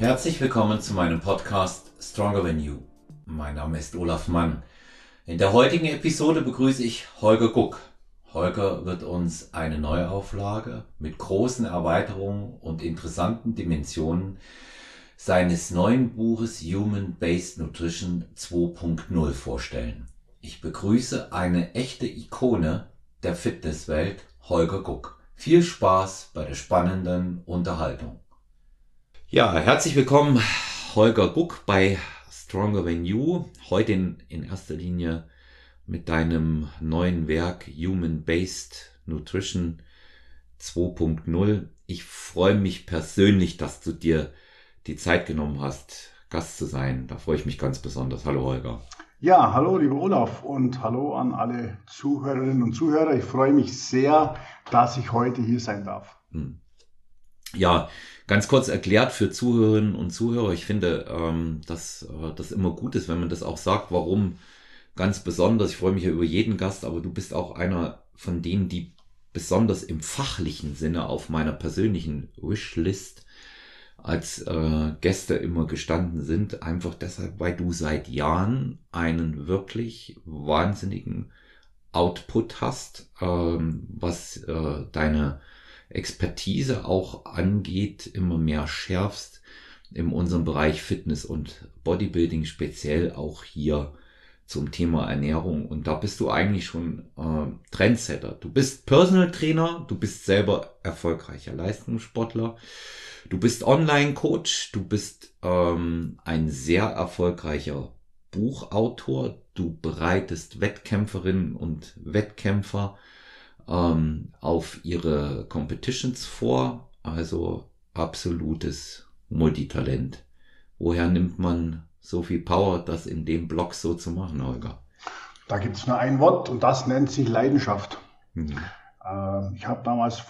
Herzlich willkommen zu meinem Podcast Stronger Than You. Mein Name ist Olaf Mann. In der heutigen Episode begrüße ich Holger Guck. Holger wird uns eine Neuauflage mit großen Erweiterungen und interessanten Dimensionen seines neuen Buches Human-Based Nutrition 2.0 vorstellen. Ich begrüße eine echte Ikone der Fitnesswelt, Holger Guck. Viel Spaß bei der spannenden Unterhaltung. Ja, herzlich willkommen, Holger Guck bei Stronger Than You. Heute in erster Linie mit deinem neuen Werk Human-Based Nutrition 2.0. Ich freue mich persönlich, dass du dir die Zeit genommen hast, Gast zu sein. Da freue ich mich ganz besonders. Hallo Holger. Ja, hallo lieber Olaf und hallo an alle Zuhörerinnen und Zuhörer. Ich freue mich sehr, dass ich heute hier sein darf. Ja, ganz kurz erklärt für Zuhörerinnen und Zuhörer. Ich finde, dass das immer gut ist, wenn man das auch sagt. Warum ganz besonders? Ich freue mich ja über jeden Gast, aber du bist auch einer von denen, die besonders im fachlichen Sinne auf meiner persönlichen Wishlist als Gäste immer gestanden sind. Einfach deshalb, weil du seit Jahren einen wirklich wahnsinnigen Output hast, was deine Expertise auch angeht, immer mehr schärfst in unserem Bereich Fitness und Bodybuilding, speziell auch hier zum Thema Ernährung. Und da bist du eigentlich schon Trendsetter. Du bist Personal Trainer, du bist selber erfolgreicher Leistungssportler, du bist Online-Coach, du bist ein sehr erfolgreicher Buchautor, du bereitest Wettkämpferinnen und Wettkämpfer auf ihre Competitions vor, also absolutes Multitalent. Woher nimmt man so viel Power, das in dem Blog so zu machen, Holger? Da gibt es nur ein Wort und das nennt sich Leidenschaft. Ich habe damals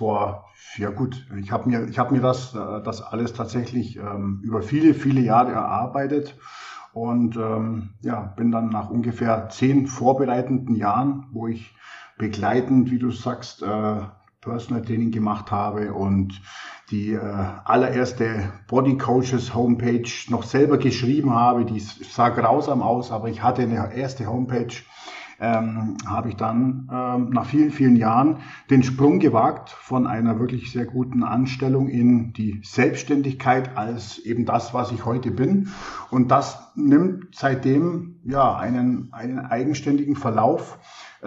ich habe mir das alles tatsächlich über viele, viele Jahre erarbeitet und bin dann nach ungefähr 10 vorbereitenden Jahren, wo ich begleitend, wie du sagst, Personal Training gemacht habe und die allererste Body Coaches Homepage noch selber geschrieben habe. Die sah grausam aus, aber ich hatte eine erste Homepage. Habe ich dann nach vielen, vielen Jahren den Sprung gewagt von einer wirklich sehr guten Anstellung in die Selbstständigkeit als eben das, was ich heute bin. Und das nimmt seitdem einen eigenständigen Verlauf.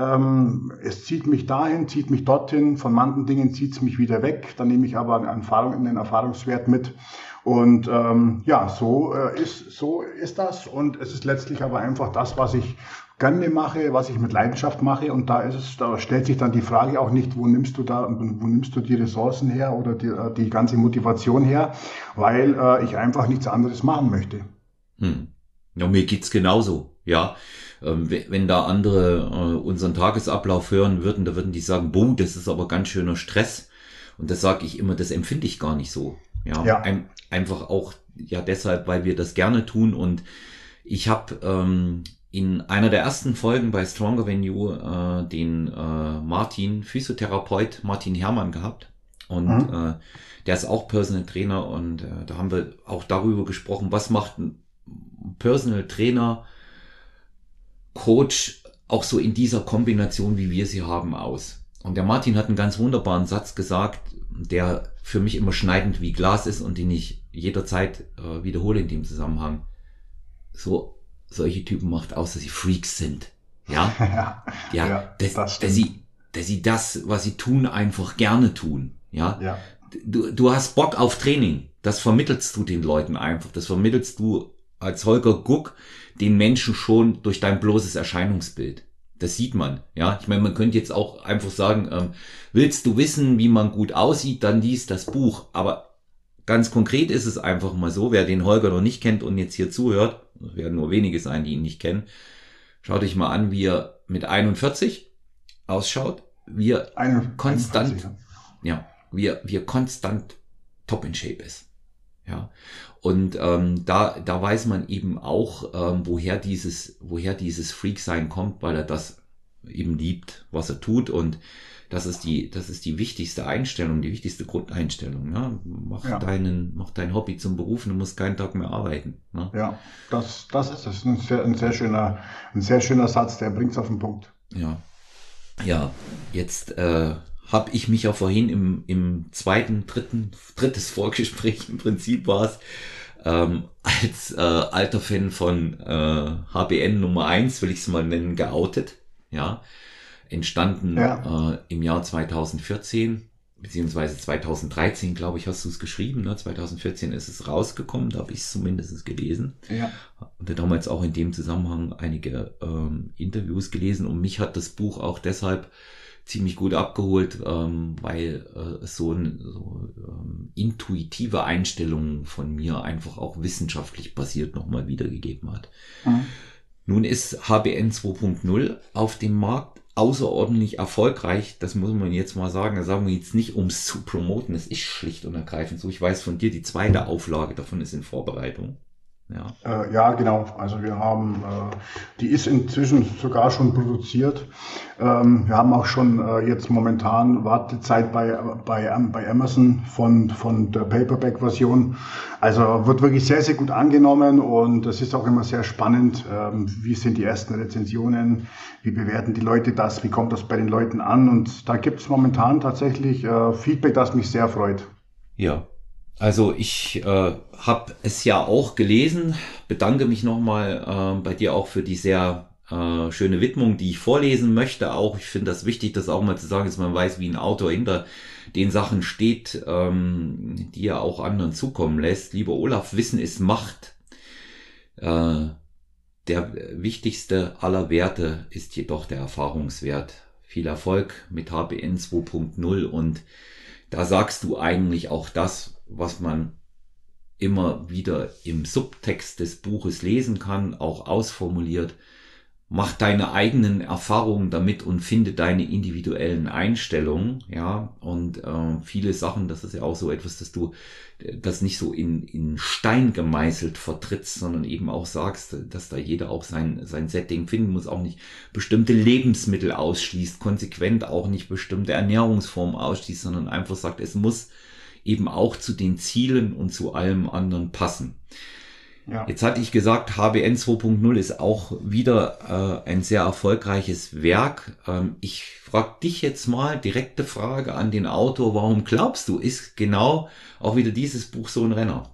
Es zieht mich dahin, zieht mich dorthin, von manchen Dingen zieht es mich wieder weg, dann nehme ich aber einen Erfahrungswert mit und so ist das und es ist letztlich aber einfach das, was ich gerne mache, was ich mit Leidenschaft mache und da stellt sich dann die Frage auch nicht, wo nimmst du die Ressourcen her oder die ganze Motivation her, weil ich einfach nichts anderes machen möchte. Ja, mir geht's genauso, ja. Wenn da andere unseren Tagesablauf hören würden, da würden die sagen, boah, das ist aber ganz schöner Stress. Und das sage ich immer, das empfinde ich gar nicht so. Ja. Einfach auch deshalb, weil wir das gerne tun. Und ich habe in einer der ersten Folgen bei Stronger Than You den Physiotherapeut Martin Herrmann gehabt. Und der ist auch Personal Trainer. Und da haben wir auch darüber gesprochen, was macht ein Personal Trainer, Coach auch so in dieser Kombination, wie wir sie haben, aus. Und der Martin hat einen ganz wunderbaren Satz gesagt, der für mich immer schneidend wie Glas ist und den ich jederzeit wiederhole in dem Zusammenhang. Solche Typen macht aus, dass sie Freaks sind. Ja, dass sie das, was sie tun, einfach gerne tun. Ja. Du hast Bock auf Training. Das vermittelst du den Leuten einfach. Das vermittelst du als Holger Guck den Menschen schon durch dein bloßes Erscheinungsbild. Das sieht man. Ja, ich meine, man könnte jetzt auch einfach sagen, willst du wissen, wie man gut aussieht, dann lies das Buch. Aber ganz konkret ist es einfach mal so, wer den Holger noch nicht kennt und jetzt hier zuhört, es werden nur wenige sein, die ihn nicht kennen, schaut euch mal an, wie er mit 41 ausschaut, wie er konstant top in Shape ist. Ja. Und da weiß man eben auch, woher dieses Freak-Sein kommt, weil er das eben liebt, was er tut. Und das ist die wichtigste Einstellung, die wichtigste Grundeinstellung. Ne? Mach dein Hobby zum Beruf, du musst keinen Tag mehr arbeiten. Ne? Ja, das ist es. Ein sehr schöner Satz, der bringt es auf den Punkt. Ja, jetzt habe ich mich ja vorhin im drittes Vorgespräch im Prinzip war es, als alter Fan von HBN Nummer 1, will ich es mal nennen, geoutet. Ja, entstanden im Jahr 2014, beziehungsweise 2013, glaube ich, hast du es geschrieben. Ne? 2014 ist es rausgekommen, da habe ich es zumindest gelesen. Ja. Und damals auch in dem Zusammenhang einige Interviews gelesen. Und mich hat das Buch auch deshalb ziemlich gut abgeholt, weil es so intuitive Einstellungen von mir einfach auch wissenschaftlich basiert nochmal wiedergegeben hat. Mhm. Nun ist HBN 2.0 auf dem Markt außerordentlich erfolgreich. Das muss man jetzt mal sagen. Das sagen wir jetzt nicht, um es zu promoten. Es ist schlicht und ergreifend so. Ich weiß von dir, die zweite Auflage davon ist in Vorbereitung. Ja, genau. Also wir haben, die ist inzwischen sogar schon produziert. Wir haben auch schon jetzt momentan Wartezeit bei Amazon von der Paperback-Version. Also wird wirklich sehr, sehr gut angenommen und es ist auch immer sehr spannend. Wie sind die ersten Rezensionen? Wie bewerten die Leute das? Wie kommt das bei den Leuten an? Und da gibt es momentan tatsächlich Feedback, das mich sehr freut. Ja. Also ich habe es ja auch gelesen, bedanke mich nochmal bei dir auch für die sehr schöne Widmung, die ich vorlesen möchte. Auch ich finde das wichtig, das auch mal zu sagen, dass man weiß, wie ein Autor hinter den Sachen steht, die er auch anderen zukommen lässt. Lieber Olaf, Wissen ist Macht. Der wichtigste aller Werte ist jedoch der Erfahrungswert. Viel Erfolg mit HBN 2.0 und da sagst du eigentlich auch das, was man immer wieder im Subtext des Buches lesen kann, auch ausformuliert. Mach deine eigenen Erfahrungen damit und finde deine individuellen Einstellungen, ja, und viele Sachen, das ist ja auch so etwas, dass du das nicht so in Stein gemeißelt vertrittst, sondern eben auch sagst, dass da jeder auch sein Setting finden muss, auch nicht bestimmte Lebensmittel ausschließt, konsequent auch nicht bestimmte Ernährungsformen ausschließt, sondern einfach sagt, es muss eben auch zu den Zielen und zu allem anderen passen. Ja. Jetzt hatte ich gesagt, HBN 2.0 ist auch wieder ein sehr erfolgreiches Werk. Ich frage dich jetzt mal, direkte Frage an den Autor, warum glaubst du, ist genau auch wieder dieses Buch so ein Renner?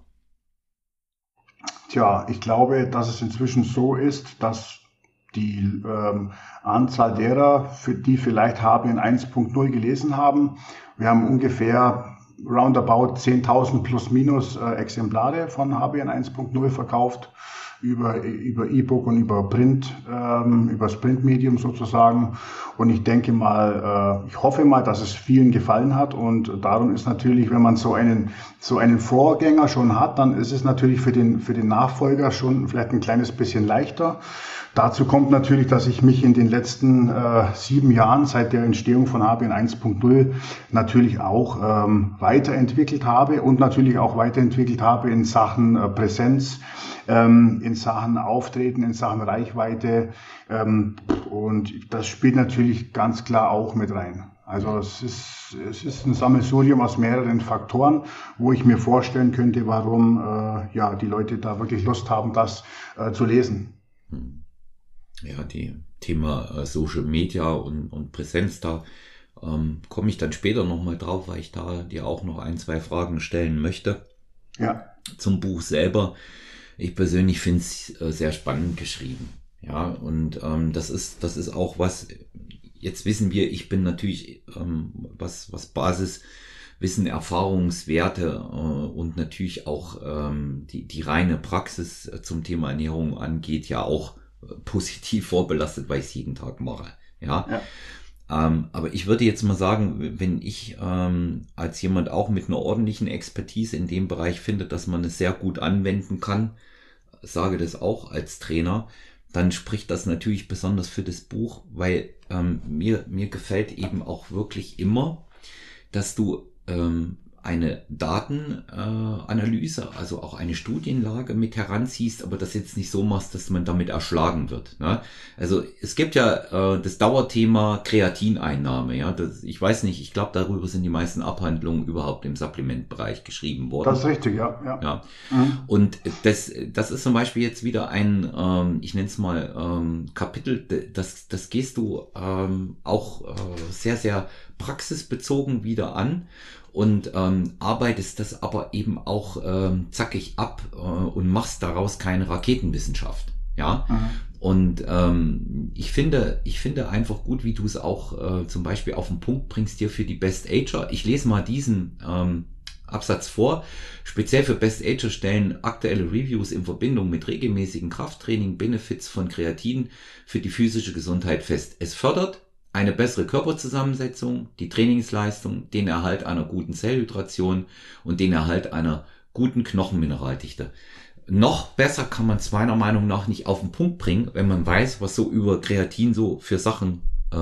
Tja, ich glaube, dass es inzwischen so ist, dass die Anzahl derer, für die vielleicht HBN 1.0 gelesen haben, wir haben ungefähr roundabout 10.000 plus minus Exemplare von HBN 1.0 verkauft über E-Book und über Print, über das Printmedium sozusagen. Und ich denke mal, ich hoffe mal, dass es vielen gefallen hat. Und darum ist natürlich, wenn man so einen Vorgänger schon hat, dann ist es natürlich für den Nachfolger schon vielleicht ein kleines bisschen leichter. Dazu kommt natürlich, dass ich mich in den letzten 7 Jahren seit der Entstehung von HBN 1.0 natürlich auch weiterentwickelt habe und natürlich auch weiterentwickelt habe in Sachen Präsenz, in Sachen Auftreten, in Sachen Reichweite. Und das spielt natürlich ganz klar auch mit rein. Also es ist ein Sammelsurium aus mehreren Faktoren, wo ich mir vorstellen könnte, warum die Leute da wirklich Lust haben, das zu lesen. Ja, die Thema Social Media und Präsenz, da komme ich dann später nochmal drauf, weil ich da dir auch noch 1-2 Fragen stellen möchte. Ja. Zum Buch selber. Ich persönlich finde es sehr spannend geschrieben. Ja, und das ist auch was, jetzt wissen wir, ich bin natürlich, was Basiswissen, Erfahrungswerte und natürlich auch die reine Praxis zum Thema Ernährung angeht, ja auch positiv vorbelastet, weil ich es jeden Tag mache. Ja. Aber ich würde jetzt mal sagen, wenn ich als jemand auch mit einer ordentlichen Expertise in dem Bereich finde, dass man es sehr gut anwenden kann, sage das auch als Trainer, dann spricht das natürlich besonders für das Buch, weil mir gefällt eben auch wirklich immer, dass du eine Datenanalyse, also auch eine Studienlage mit heranziehst, aber das jetzt nicht so machst, dass man damit erschlagen wird. Ne? Also es gibt ja das Dauerthema Kreatineinnahme. Ja, ich weiß nicht, ich glaube, darüber sind die meisten Abhandlungen überhaupt im Supplementbereich geschrieben worden. Das ist richtig, ja. Ja. Und das ist zum Beispiel jetzt wieder ein, ich nenne es mal Kapitel, das gehst du auch sehr, sehr praxisbezogen wieder an und arbeitest das aber eben auch zackig ab und machst daraus keine Raketenwissenschaft. Ja. Und ich finde einfach gut, wie du es auch zum Beispiel auf den Punkt bringst dir für die Best Ager. Ich lese mal diesen Absatz vor. Speziell für Best Ager stellen aktuelle Reviews in Verbindung mit regelmäßigen Krafttraining Benefits von Kreatin für die physische Gesundheit fest. Es fördert eine bessere Körperzusammensetzung, die Trainingsleistung, den Erhalt einer guten Zellhydration und den Erhalt einer guten Knochenmineraldichte. Noch besser kann man es meiner Meinung nach nicht auf den Punkt bringen, wenn man weiß, was so über Kreatin so für Sachen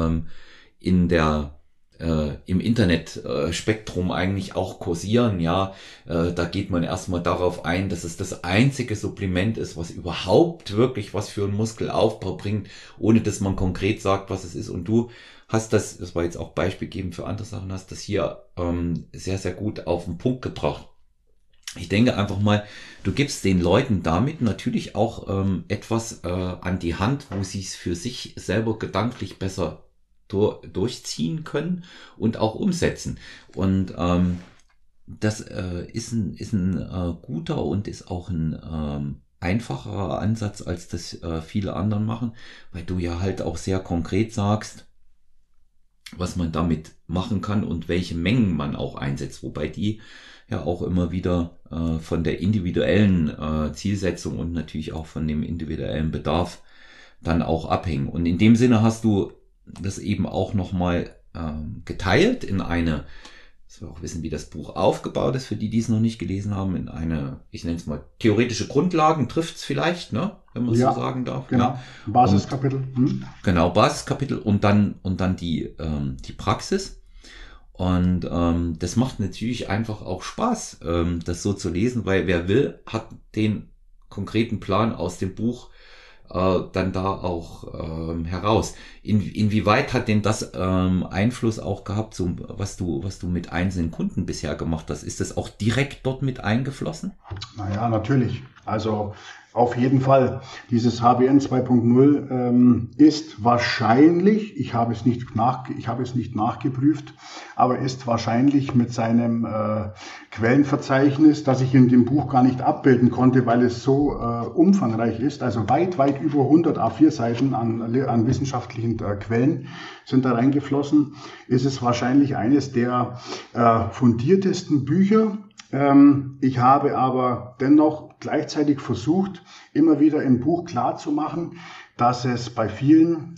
im Internetspektrum eigentlich auch kursieren. Ja, da geht man erstmal darauf ein, dass es das einzige Supplement ist, was überhaupt wirklich was für einen Muskelaufbau bringt, ohne dass man konkret sagt, was es ist. Und du hast das war jetzt auch Beispiel geben für andere Sachen, hast das hier sehr, sehr gut auf den Punkt gebracht. Ich denke einfach mal, du gibst den Leuten damit natürlich auch etwas an die Hand, wo sie es für sich selber gedanklich besser durchziehen können und auch umsetzen. Und das ist ein guter und ist auch ein einfacherer Ansatz, als das viele anderen machen, weil du ja halt auch sehr konkret sagst, was man damit machen kann und welche Mengen man auch einsetzt, wobei die ja auch immer wieder von der individuellen Zielsetzung und natürlich auch von dem individuellen Bedarf dann auch abhängen. Und in dem Sinne hast du das eben auch nochmal geteilt in eine, dass wir auch wissen, wie das Buch aufgebaut ist, für die es noch nicht gelesen haben, in eine, ich nenne es mal, theoretische Grundlagen, trifft es vielleicht, ne, wenn man es so sagen darf. Genau. Ja. Basiskapitel. Genau, Basiskapitel und dann die Praxis. Und das macht natürlich einfach auch Spaß, das so zu lesen, weil wer will, hat den konkreten Plan aus dem Buch dann da auch heraus. Inwieweit hat denn das Einfluss auch gehabt, so, was du mit einzelnen Kunden bisher gemacht hast? Ist das auch direkt dort mit eingeflossen? Naja, natürlich. Also auf jeden Fall. Dieses HBN 2.0 ist wahrscheinlich, ich habe es nicht nachgeprüft, aber ist wahrscheinlich mit seinem Quellenverzeichnis, das ich in dem Buch gar nicht abbilden konnte, weil es so umfangreich ist, also weit über 100 A4-Seiten an wissenschaftlichen Quellen sind da reingeflossen, ist es wahrscheinlich eines der fundiertesten Bücher. Ich habe aber dennoch gleichzeitig versucht, immer wieder im Buch klarzumachen, dass es bei vielen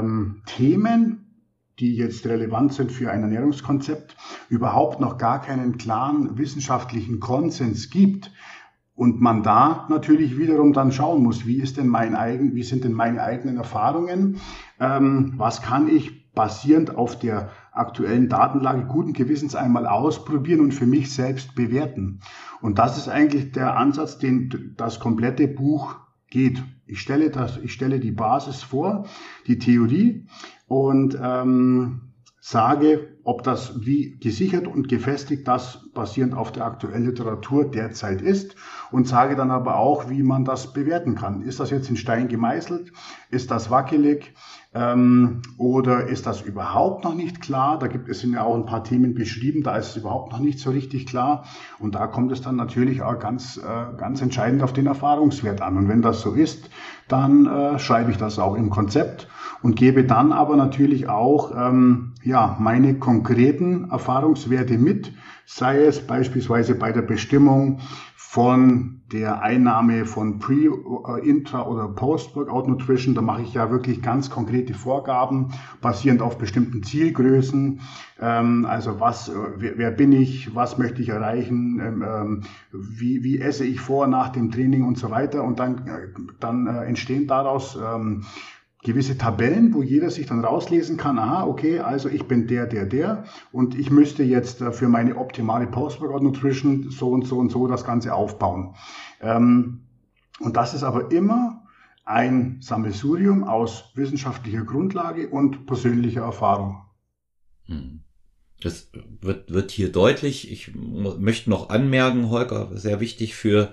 Themen, die jetzt relevant sind für ein Ernährungskonzept, überhaupt noch gar keinen klaren wissenschaftlichen Konsens gibt. Und man da natürlich wiederum dann schauen muss, wie sind denn meine eigenen Erfahrungen, was kann ich basierend auf der aktuellen Datenlage guten Gewissens einmal ausprobieren und für mich selbst bewerten. Und das ist eigentlich der Ansatz, den das komplette Buch geht. Ich stelle die Basis vor, die Theorie und sage, ob das wie gesichert und gefestigt das basierend auf der aktuellen Literatur derzeit ist und sage dann aber auch, wie man das bewerten kann. Ist das jetzt in Stein gemeißelt? Ist das wackelig? Oder ist das überhaupt noch nicht klar? Sind ja auch ein paar Themen beschrieben, da ist es überhaupt noch nicht so richtig klar. Und da kommt es dann natürlich auch ganz entscheidend auf den Erfahrungswert an. Und wenn das so ist, dann schreibe ich das auch im Konzept und gebe dann aber natürlich auch meine konkreten Erfahrungswerte mit, sei es beispielsweise bei der Bestimmung von der Einnahme von Pre-, Intra- oder Post-Workout Nutrition. Da mache ich ja wirklich ganz konkrete Vorgaben, basierend auf bestimmten Zielgrößen. Also wer bin ich, was möchte ich erreichen, wie esse ich vor, nach dem Training und so weiter. Und dann entstehen daraus gewisse Tabellen, wo jeder sich dann rauslesen kann, aha, okay, also ich bin der und ich müsste jetzt für meine optimale Post-Workout Nutrition so und so das Ganze aufbauen. Und das ist aber immer ein Sammelsurium aus wissenschaftlicher Grundlage und persönlicher Erfahrung. Das wird hier deutlich. Ich möchte noch anmerken, Holger, sehr wichtig für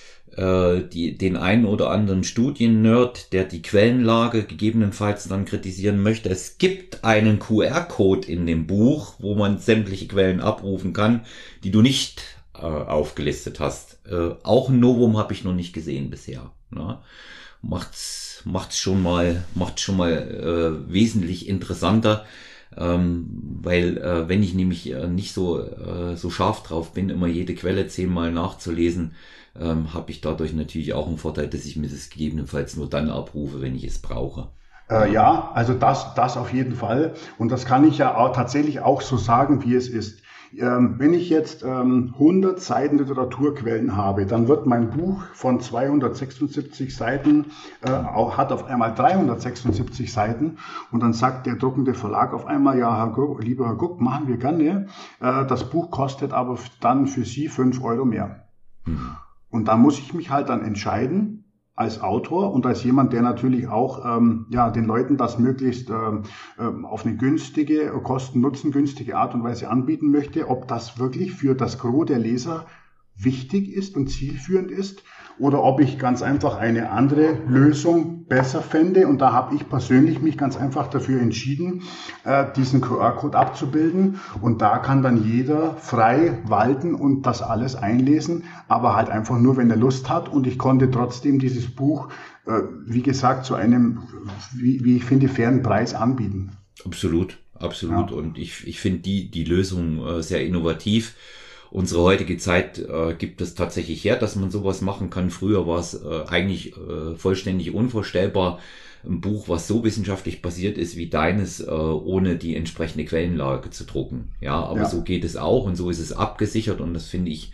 den einen oder anderen Studien-Nerd, der die Quellenlage gegebenenfalls dann kritisieren möchte. Es gibt einen QR-Code in dem Buch, wo man sämtliche Quellen abrufen kann, die du nicht aufgelistet hast. Auch ein Novum habe ich noch nicht gesehen bisher. Ne? Macht's schon mal wesentlich interessanter. Weil wenn ich nämlich nicht so scharf drauf bin, immer jede Quelle 10-mal nachzulesen, habe ich dadurch natürlich auch einen Vorteil, dass ich mir das gegebenenfalls nur dann abrufe, wenn ich es brauche. Ja, also das auf jeden Fall. Und das kann ich ja auch tatsächlich auch so sagen, wie es ist. Wenn ich jetzt 100 Seiten Literaturquellen habe, dann wird mein Buch von 276 Seiten, hat auf einmal 376 Seiten und dann sagt der druckende Verlag auf einmal, ja, lieber Herr Guck, machen wir gerne, das Buch kostet aber dann für Sie 5 Euro mehr. Und da muss ich mich halt dann entscheiden, als Autor und als jemand, der natürlich auch den Leuten das möglichst auf eine günstige, kosten-nutzen-günstige Art und Weise anbieten möchte, ob das wirklich für das Gros der Leser wichtig ist und zielführend ist oder ob ich ganz einfach eine andere Lösung besser fände. Und da habe ich persönlich mich ganz einfach dafür entschieden, diesen QR-Code abzubilden. Und da kann dann jeder frei walten und das alles einlesen, aber halt einfach nur, wenn er Lust hat. Und ich konnte trotzdem dieses Buch, wie gesagt, zu einem, wie ich finde, fairen Preis anbieten. Absolut. Ja. Und ich finde die Lösung sehr innovativ. Unsere heutige Zeit gibt es tatsächlich her, dass man sowas machen kann. Früher war es eigentlich vollständig unvorstellbar, ein Buch, was so wissenschaftlich basiert ist wie deines, ohne die entsprechende Quellenlage zu drucken. Ja, aber so geht es auch und so ist es abgesichert und das finde ich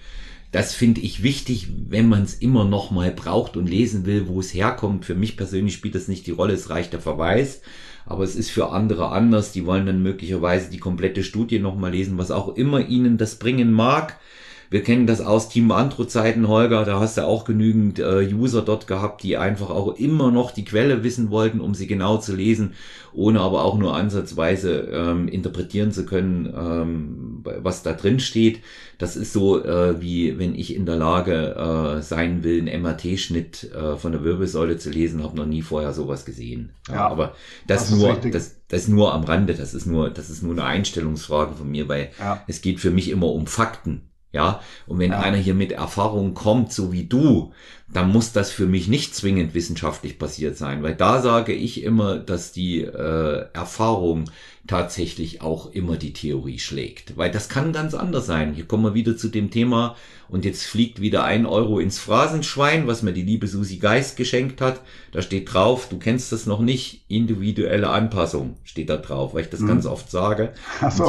wichtig, wenn man es immer noch mal braucht und lesen will, wo es herkommt. Für mich persönlich spielt das nicht die Rolle, es reicht der Verweis. Aber es ist für andere anders, die wollen dann möglicherweise die komplette Studie nochmal lesen, was auch immer ihnen das bringen mag. Wir kennen das aus Team Andro-Zeiten, Holger, da hast du auch genügend User dort gehabt, die einfach auch immer noch die Quelle wissen wollten, um sie genau zu lesen, ohne aber auch nur ansatzweise interpretieren zu können, was da drin steht. Das ist so, wie wenn ich in der Lage sein will, einen MRT-Schnitt von der Wirbelsäule zu lesen, habe noch nie vorher sowas gesehen. Ja, aber das ist nur am Rande, das ist nur eine Einstellungsfrage von mir, weil es geht für mich immer um Fakten. Ja, und wenn einer hier mit Erfahrung kommt, so wie du, dann muss das für mich nicht zwingend wissenschaftlich basiert sein, weil da sage ich immer, dass die Erfahrung tatsächlich auch immer die Theorie schlägt, weil das kann ganz anders sein. Hier kommen wir wieder zu dem Thema und jetzt fliegt wieder 1 Euro ins Phrasenschwein, was mir die liebe Susi Geist geschenkt hat. Da steht drauf, du kennst das noch nicht, individuelle Anpassung steht da drauf, weil ich das ganz oft sage. Ach so.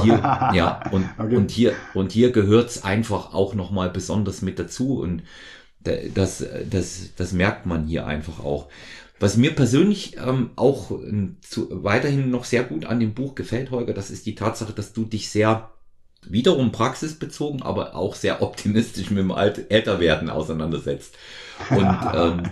Und hier, und hier gehört's einfach auch nochmal besonders mit dazu und das merkt man hier einfach auch. Was mir persönlich auch weiterhin noch sehr gut an dem Buch gefällt, Holger, das ist die Tatsache, dass du dich sehr wiederum praxisbezogen, aber auch sehr optimistisch mit dem Älterwerden auseinandersetzt. Und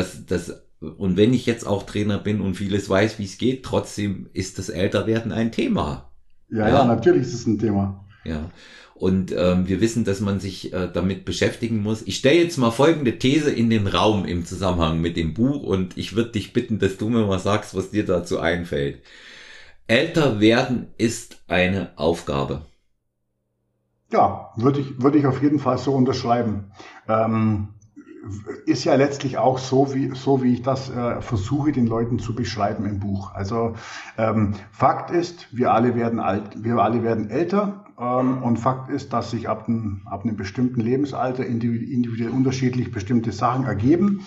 und wenn ich jetzt auch Trainer bin und vieles weiß, wie es geht, trotzdem ist das Älterwerden ein Thema. Ja, natürlich ist es ein Thema. Ja. Und wir wissen, dass man sich damit beschäftigen muss. Ich stelle jetzt mal folgende These in den Raum im Zusammenhang mit dem Buch und ich würde dich bitten, dass du mir mal sagst, was dir dazu einfällt. Älter werden ist eine Aufgabe. Ja, würde ich auf jeden Fall so unterschreiben. Ist ja letztlich auch so wie ich das versuche, den Leuten zu beschreiben im Buch. Also Fakt ist, wir alle werden alt, wir alle werden älter. Und Fakt ist, dass sich ab einem bestimmten Lebensalter individuell unterschiedlich bestimmte Sachen ergeben,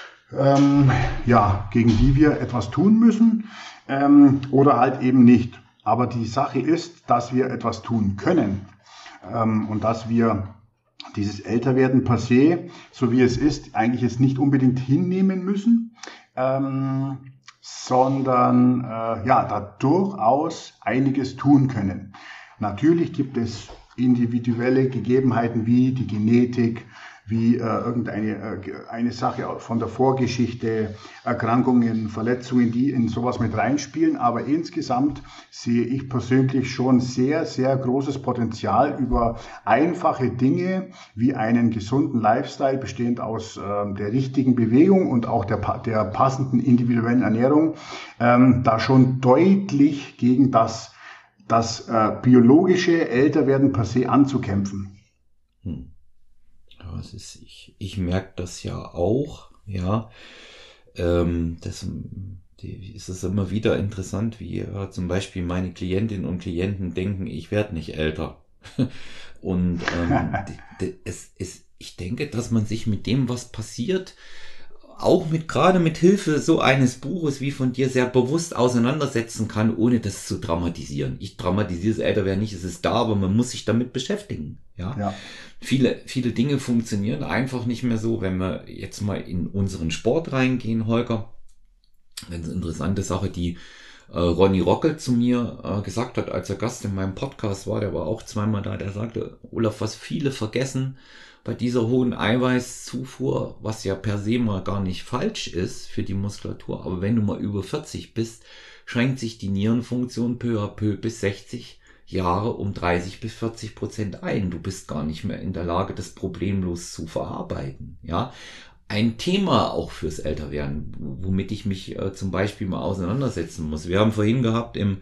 gegen die wir etwas tun müssen oder halt eben nicht. Aber die Sache ist, dass wir etwas tun können und dass wir dieses Älterwerden per se, so wie es ist, eigentlich jetzt nicht unbedingt hinnehmen müssen, sondern da durchaus einiges tun können. Natürlich gibt es individuelle Gegebenheiten wie die Genetik, wie eine Sache von der Vorgeschichte, Erkrankungen, Verletzungen, die in sowas mit reinspielen. Aber insgesamt sehe ich persönlich schon sehr, sehr großes Potenzial über einfache Dinge wie einen gesunden Lifestyle, bestehend aus der richtigen Bewegung und auch der passenden individuellen Ernährung, da schon deutlich gegen das biologische Älterwerden per se anzukämpfen. Ja, ich merke das ja auch, ja. Es ist immer wieder interessant, wie zum Beispiel meine Klientinnen und Klienten denken, ich werde nicht älter. Und ich denke, dass man sich mit dem, was passiert, auch gerade mit Hilfe so eines Buches wie von dir sehr bewusst auseinandersetzen kann, ohne das zu dramatisieren. Ich dramatisiere das Älterwerden nicht, es ist da, aber man muss sich damit beschäftigen. Ja. Viele Dinge funktionieren einfach nicht mehr so, wenn wir jetzt mal in unseren Sport reingehen, Holger. Ganz interessante Sache, die Ronny Rockel zu mir gesagt hat, als er Gast in meinem Podcast war, der war auch zweimal da, der sagte, Olaf, was viele vergessen bei dieser hohen Eiweißzufuhr, was ja per se mal gar nicht falsch ist für die Muskulatur, aber wenn du mal über 40 bist, schränkt sich die Nierenfunktion peu à peu bis 60 Jahre um 30-40% ein. Du bist gar nicht mehr in der Lage, das problemlos zu verarbeiten. Ja, ein Thema auch fürs Älterwerden, womit ich mich zum Beispiel mal auseinandersetzen muss. Wir haben vorhin gehabt im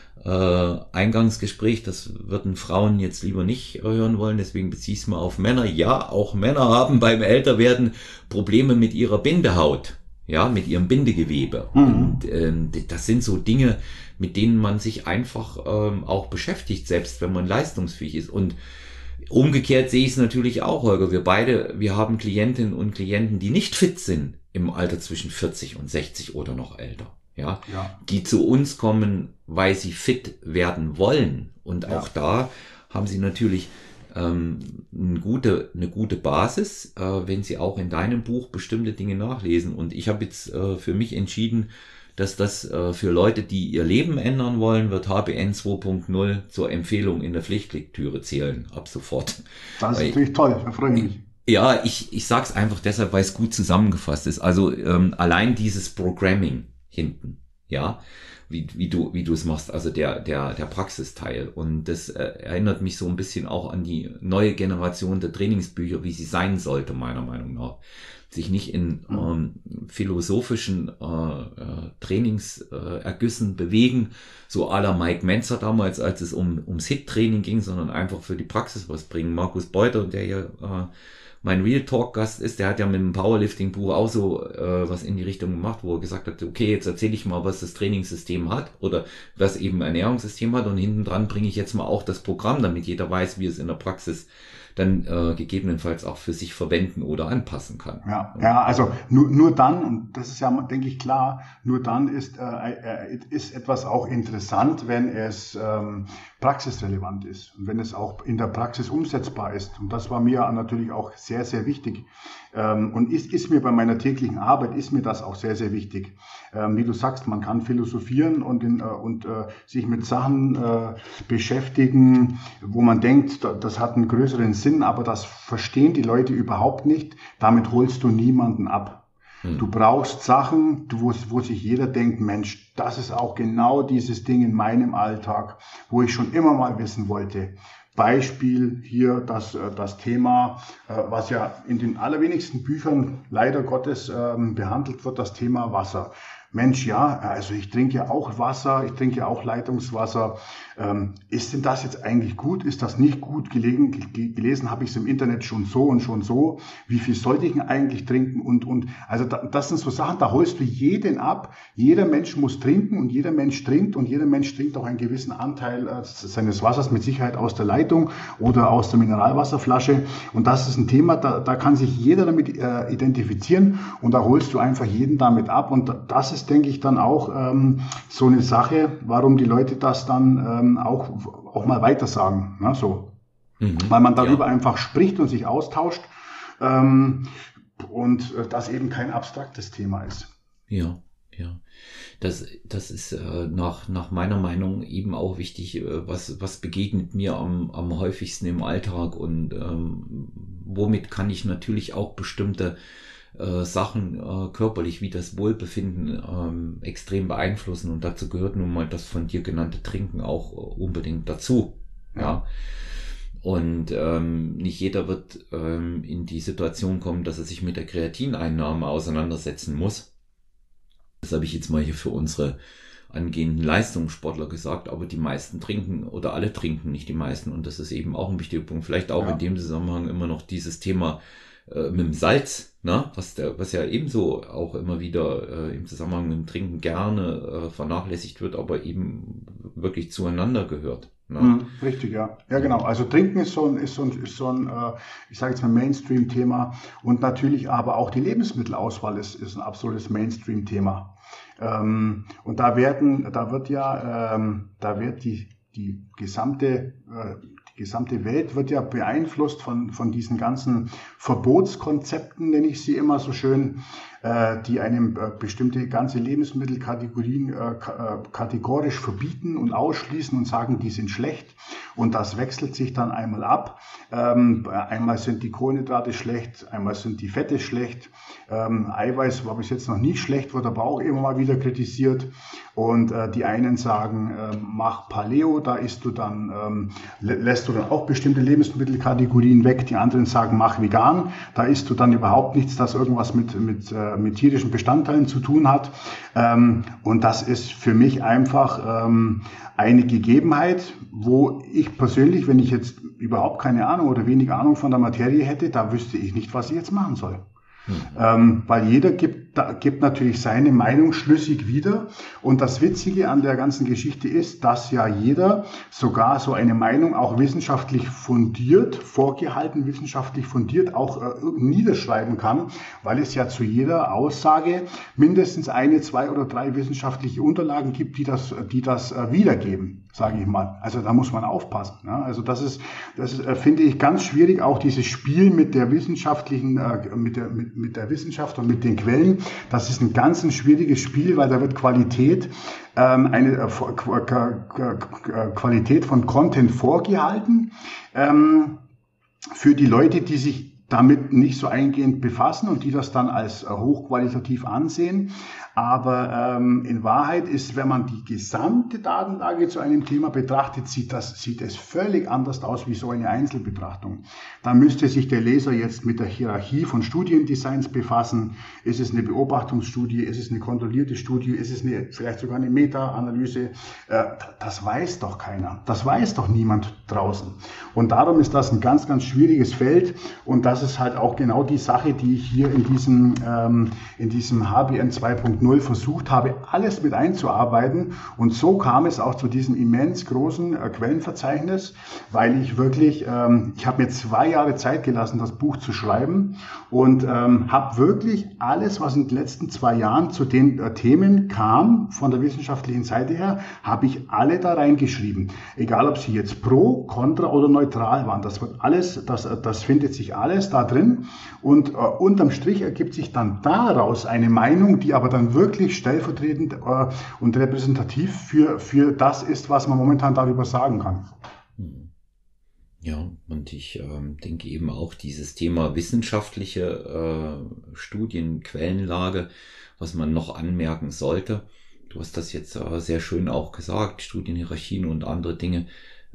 Eingangsgespräch, das würden Frauen jetzt lieber nicht hören wollen, deswegen beziehe ich es mal auf Männer. Ja, auch Männer haben beim Älterwerden Probleme mit ihrer Bindehaut, ja, mit ihrem Bindegewebe. Und das sind so Dinge, mit denen man sich einfach auch beschäftigt, selbst wenn man leistungsfähig ist. Und umgekehrt sehe ich es natürlich auch, Holger. Wir haben Klientinnen und Klienten, die nicht fit sind im Alter zwischen 40 und 60 oder noch älter. Ja, die zu uns kommen, weil sie fit werden wollen. Und auch da haben sie natürlich eine gute Basis, wenn sie auch in deinem Buch bestimmte Dinge nachlesen. Und ich habe jetzt für mich entschieden, dass das für Leute, die ihr Leben ändern wollen, wird HBN 2.0 zur Empfehlung in der Pflichtlektüre zählen, ab sofort. Das ist natürlich toll, da freue ich mich. Ja, ich sag's einfach deshalb, weil es gut zusammengefasst ist. Also allein dieses Programming hinten, ja, wie du es machst, also der Praxisteil. Und das erinnert mich so ein bisschen auch an die neue Generation der Trainingsbücher, wie sie sein sollte, meiner Meinung nach. Sich nicht in philosophischen Trainingsergüssen bewegen, so à la Mike Menzer damals, als es ums HIIT-Training ging, sondern einfach für die Praxis was bringen. Markus Beuter, der hier mein Real Talk-Gast ist, der hat ja mit dem Powerlifting-Buch auch so was in die Richtung gemacht, wo er gesagt hat, okay, jetzt erzähle ich mal, was das Trainingssystem hat oder was eben ein Ernährungssystem hat, und hinten dran bringe ich jetzt mal auch das Programm, damit jeder weiß, wie es in der Praxis dann gegebenenfalls auch für sich verwenden oder anpassen kann. Ja, also nur dann, und das ist ja, denke ich, klar, nur dann ist etwas auch interessant, wenn es praxisrelevant ist und wenn es auch in der Praxis umsetzbar ist. Und das war mir natürlich auch sehr, sehr wichtig. Und ist mir bei meiner täglichen Arbeit, ist mir das auch sehr, sehr wichtig. Wie du sagst, man kann philosophieren und sich mit Sachen beschäftigen, wo man denkt, das hat einen größeren Sinn, aber das verstehen die Leute überhaupt nicht. Damit holst du niemanden ab. Du brauchst Sachen, wo sich jeder denkt, Mensch, das ist auch genau dieses Ding in meinem Alltag, wo ich schon immer mal wissen wollte. Beispiel hier das Thema, was ja in den allerwenigsten Büchern leider Gottes behandelt wird, das Thema Wasser. Mensch, ja, also ich trinke ja auch Wasser, ich trinke ja auch Leitungswasser. Ist denn das jetzt eigentlich gut? Ist das nicht gut? Gelesen habe ich es im Internet schon so und schon so. Wie viel sollte ich denn eigentlich trinken? Und also das sind so Sachen, da holst du jeden ab. Jeder Mensch muss trinken und jeder Mensch trinkt auch einen gewissen Anteil seines Wassers mit Sicherheit aus der Leitung oder aus der Mineralwasserflasche. Und das ist ein Thema, da kann sich jeder damit identifizieren und da holst du einfach jeden damit ab. Und das ist, denke ich, dann auch so eine Sache, warum die Leute das dann auch mal weitersagen. Ne? So. Weil man darüber einfach spricht und sich austauscht und das eben kein abstraktes Thema ist. Ja, Ja, das ist nach meiner Meinung eben auch wichtig, was begegnet mir am häufigsten im Alltag und womit kann ich natürlich auch bestimmte Sachen körperlich wie das Wohlbefinden extrem beeinflussen, und dazu gehört nun mal das von dir genannte Trinken auch unbedingt dazu. Ja. Und nicht jeder wird in die Situation kommen, dass er sich mit der Kreatineinnahme auseinandersetzen muss. Das habe ich jetzt mal hier für unsere angehenden Leistungssportler gesagt, aber die meisten trinken oder alle trinken, nicht die meisten, und das ist eben auch ein wichtiger Punkt. Vielleicht auch in dem Zusammenhang immer noch dieses Thema mit dem Salz, ne? Was ja ebenso auch immer wieder im Zusammenhang mit dem Trinken gerne vernachlässigt wird, aber eben wirklich zueinander gehört. Ne? Richtig, ja. Ja, genau. Also Trinken ist so ein ich sage jetzt mal Mainstream-Thema, und natürlich aber auch die Lebensmittelauswahl ist ein absolutes Mainstream-Thema. Und da wird die gesamte Welt wird ja beeinflusst von diesen ganzen Verbotskonzepten, nenne ich sie immer so schön, die einem bestimmte ganze Lebensmittelkategorien kategorisch verbieten und ausschließen und sagen, die sind schlecht. Und das wechselt sich dann einmal ab. Einmal sind die Kohlenhydrate schlecht, einmal sind die Fette schlecht. Eiweiß war bis jetzt noch nie schlecht, wird aber auch immer mal wieder kritisiert. Und die einen sagen, mach Paleo, da isst du dann, lässt du dann auch bestimmte Lebensmittelkategorien weg. Die anderen sagen, mach vegan, da isst du dann überhaupt nichts, das irgendwas mit tierischen Bestandteilen zu tun hat. Und das ist für mich einfach eine Gegebenheit, wo ich persönlich, wenn ich jetzt überhaupt keine Ahnung oder wenig Ahnung von der Materie hätte, da wüsste ich nicht, was ich jetzt machen soll. Weil jeder gibt natürlich seine Meinung schlüssig wieder. Und das Witzige an der ganzen Geschichte ist, dass ja jeder sogar so eine Meinung auch wissenschaftlich fundiert, vorgehalten wissenschaftlich fundiert, auch niederschreiben kann, weil es ja zu jeder Aussage mindestens 1, 2 oder 3 wissenschaftliche Unterlagen gibt, die das wiedergeben, sage ich mal. Also da muss man aufpassen. Ne? Also das ist, finde ich, ganz schwierig, auch dieses Spiel mit der wissenschaftlichen, mit der Wissenschaft und mit den Quellen. Das ist ein ganz schwieriges Spiel, weil da wird Qualität von Content vorgehalten für die Leute, die sich damit nicht so eingehend befassen und die das dann als hochqualitativ ansehen. Aber in Wahrheit ist, wenn man die gesamte Datenlage zu einem Thema betrachtet, sieht es völlig anders aus wie so eine Einzelbetrachtung. Da müsste sich der Leser jetzt mit der Hierarchie von Studiendesigns befassen. Ist es eine Beobachtungsstudie? Ist es eine kontrollierte Studie? Ist es vielleicht sogar eine Meta-Analyse? Das weiß doch keiner. Das weiß doch niemand draußen. Und darum ist das ein ganz, ganz schwieriges Feld. Und das ist halt auch genau die Sache, die ich hier in diesem HBN 2.0 versucht habe, alles mit einzuarbeiten. Und so kam es auch zu diesem immens großen Quellenverzeichnis, weil ich wirklich, ich habe mir 2 Jahre Zeit gelassen, das Buch zu schreiben, und habe wirklich alles, was in den letzten 2 Jahren zu den Themen kam, von der wissenschaftlichen Seite her, habe ich alle da reingeschrieben. Egal, ob sie jetzt pro, kontra oder neutral waren. Das wird alles, das findet sich alles da drin. Und unterm Strich ergibt sich dann daraus eine Meinung, die aber dann wirklich stellvertretend und repräsentativ für das ist, was man momentan darüber sagen kann. Ja, und ich denke eben auch dieses Thema wissenschaftliche Studien, Quellenlage, was man noch anmerken sollte. Du hast das jetzt sehr schön auch gesagt, Studienhierarchien und andere Dinge.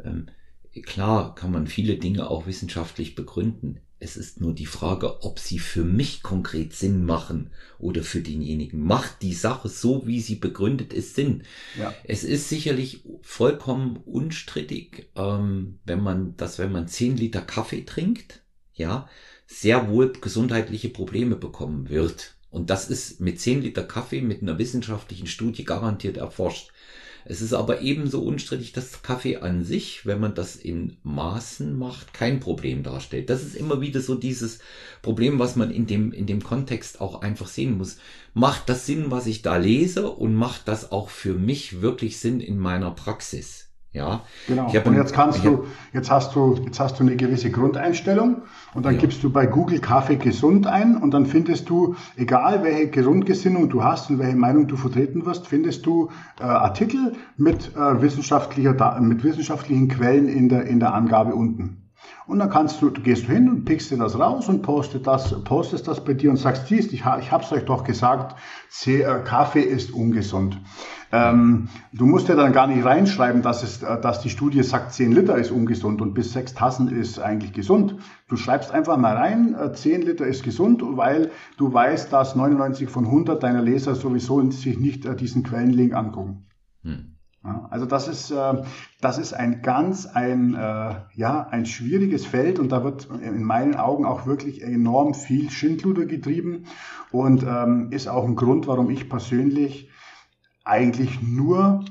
Klar kann man viele Dinge auch wissenschaftlich begründen. Es ist nur die Frage, ob sie für mich konkret Sinn machen oder für denjenigen. Macht die Sache so, wie sie begründet ist, Sinn? Ja. Es ist sicherlich vollkommen unstrittig, wenn man 10 Liter Kaffee trinkt, ja, sehr wohl gesundheitliche Probleme bekommen wird. Und das ist mit 10 Liter Kaffee mit einer wissenschaftlichen Studie garantiert erforscht. Es ist aber ebenso unstrittig, dass Kaffee an sich, wenn man das in Maßen macht, kein Problem darstellt. Das ist immer wieder so dieses Problem, was man in dem Kontext auch einfach sehen muss. Macht das Sinn, was ich da lese, und macht das auch für mich wirklich Sinn in meiner Praxis? Ja, Genau. Und jetzt hast du eine gewisse Grundeinstellung und dann ja, gibst du bei Google Kaffee gesund ein und dann findest du, egal welche Grundgesinnung du hast und welche Meinung du vertreten wirst, findest du Artikel mit mit wissenschaftlichen Quellen in der Angabe unten. Und dann gehst du hin und pickst dir das raus und postest das bei dir und sagst, siehst, ich habe es euch doch gesagt, Kaffee ist ungesund. Du musst ja dann gar nicht reinschreiben, dass die Studie sagt, 10 Liter ist ungesund und bis 6 Tassen ist eigentlich gesund. Du schreibst einfach mal rein, 10 Liter ist gesund, weil du weißt, dass 99 von 100 deiner Leser sowieso sich nicht diesen Quellenlink angucken. hm. Ja, also das ist ein schwieriges Feld und da wird in meinen Augen auch wirklich enorm viel Schindluder getrieben und ist auch ein Grund, warum ich persönlich eigentlich nur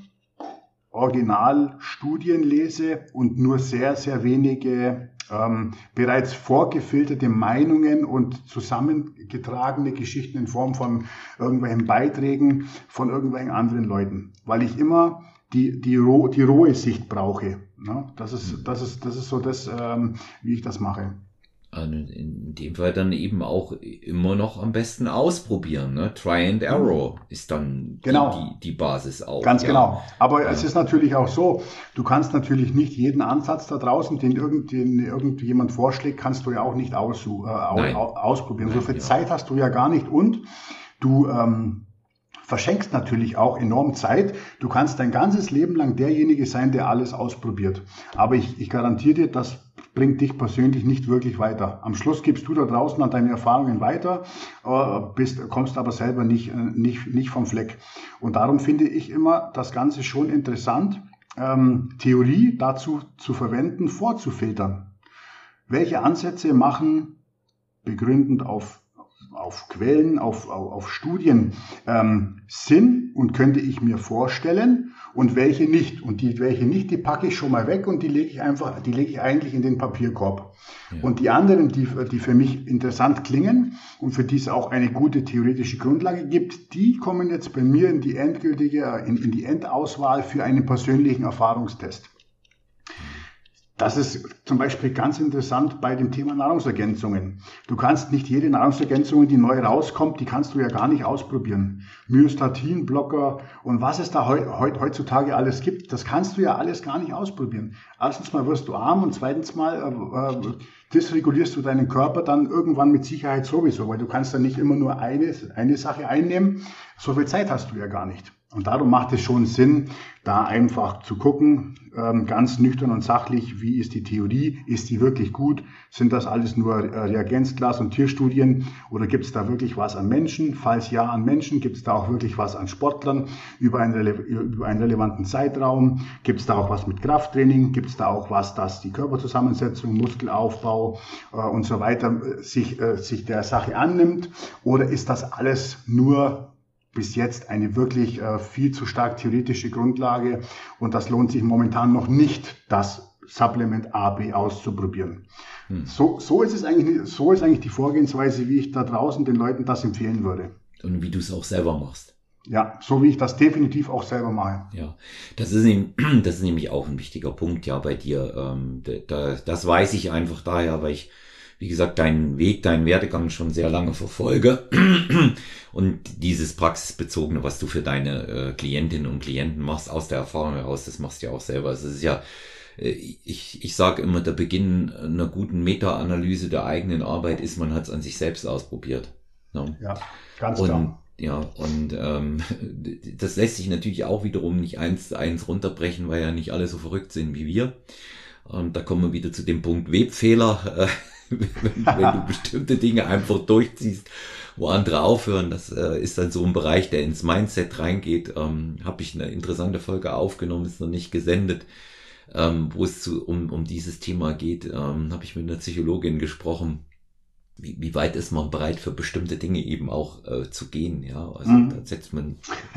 Originalstudien lese und nur sehr, sehr wenige bereits vorgefilterte Meinungen und zusammengetragene Geschichten in Form von irgendwelchen Beiträgen von irgendwelchen anderen Leuten, weil ich immer die rohe Sicht brauche. Ne? Das ist so das, wie ich das mache. Also in dem Fall dann eben auch immer noch am besten ausprobieren. Ne? Try and Error ist dann Genau. die Basis auch. Ganz ja. genau. Aber Ja. es ist natürlich auch so, du kannst natürlich nicht jeden Ansatz da draußen, den irgendjemand vorschlägt, kannst du ja auch nicht ausprobieren. So Nein, viel ja. Zeit hast du ja gar nicht und du verschenkst natürlich auch enorm Zeit. Du kannst dein ganzes Leben lang derjenige sein, der alles ausprobiert. Aber ich garantiere dir, das bringt dich persönlich nicht wirklich weiter. Am Schluss gibst du da draußen an deine Erfahrungen weiter, kommst aber selber nicht vom Fleck. Und darum finde ich immer das Ganze schon interessant, Theorie dazu zu verwenden, vorzufiltern. Welche Ansätze machen, begründend auf Quellen, auf Studien Sinn und könnte ich mir vorstellen und welche nicht. Und welche nicht, die packe ich schon mal weg und die lege ich eigentlich in den Papierkorb. Ja. Und die anderen, die für mich interessant klingen und für die es auch eine gute theoretische Grundlage gibt, die kommen jetzt bei mir in die Endauswahl für einen persönlichen Erfahrungstest. Das ist zum Beispiel ganz interessant bei dem Thema Nahrungsergänzungen. Du kannst nicht jede Nahrungsergänzung, die neu rauskommt, die kannst du ja gar nicht ausprobieren. Myostatin-Blocker und was es da heutzutage alles gibt, das kannst du ja alles gar nicht ausprobieren. Erstens mal wirst du arm und zweitens mal dysregulierst du deinen Körper dann irgendwann mit Sicherheit sowieso, weil du kannst dann nicht immer nur eine Sache einnehmen. So viel Zeit hast du ja gar nicht. Und darum macht es schon Sinn, da einfach zu gucken, ganz nüchtern und sachlich, wie ist die Theorie, ist die wirklich gut, sind das alles nur Reagenzglas- und Tierstudien oder gibt es da wirklich was an Menschen, falls ja an Menschen, gibt es da auch wirklich was an Sportlern über einen relevanten Zeitraum, gibt es da auch was mit Krafttraining, gibt es da auch was, dass die Körperzusammensetzung, Muskelaufbau und so weiter sich der Sache annimmt oder ist das alles nur bis jetzt eine wirklich viel zu stark theoretische Grundlage und das lohnt sich momentan noch nicht, das Supplement A, B auszuprobieren. So ist eigentlich die Vorgehensweise, wie ich da draußen den Leuten das empfehlen würde. Und wie du es auch selber machst. Ja, so wie ich das definitiv auch selber mache. Ja, das ist nämlich auch ein wichtiger Punkt, ja, bei dir. Das weiß ich einfach daher, weil ich, wie gesagt, deinen Werdegang schon sehr lange verfolge. Und dieses Praxisbezogene, was du für deine Klientinnen und Klienten machst, aus der Erfahrung heraus, das machst du ja auch selber. Es ist ja, ich sage immer, der Beginn einer guten Meta-Analyse der eigenen Arbeit ist, man hat es an sich selbst ausprobiert. Ne? Ja, ganz klar. Ja, und das lässt sich natürlich auch wiederum nicht eins zu eins runterbrechen, weil ja nicht alle so verrückt sind wie wir. Und da kommen wir wieder zu dem Punkt Webfehler. Wenn du bestimmte Dinge einfach durchziehst, wo andere aufhören, das ist dann so ein Bereich, der ins Mindset reingeht. Habe ich eine interessante Folge aufgenommen, ist noch nicht gesendet, wo es um dieses Thema geht. Habe ich mit einer Psychologin gesprochen. Wie weit ist man bereit für bestimmte Dinge eben auch zu gehen? Ja, also da setzt man.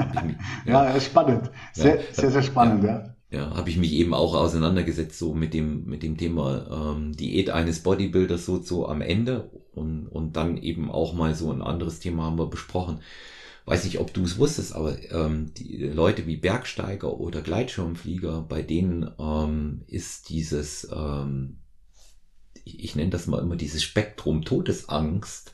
Ja, ist spannend, sehr spannend, ja. Ja, habe ich mich eben auch auseinandergesetzt, so mit dem Thema Diät eines Bodybuilders so am Ende und dann eben auch mal so ein anderes Thema haben wir besprochen, weiß nicht, ob du es wusstest, aber die Leute wie Bergsteiger oder Gleitschirmflieger, bei denen ist dieses, ich nenne das mal immer dieses Spektrum Todesangst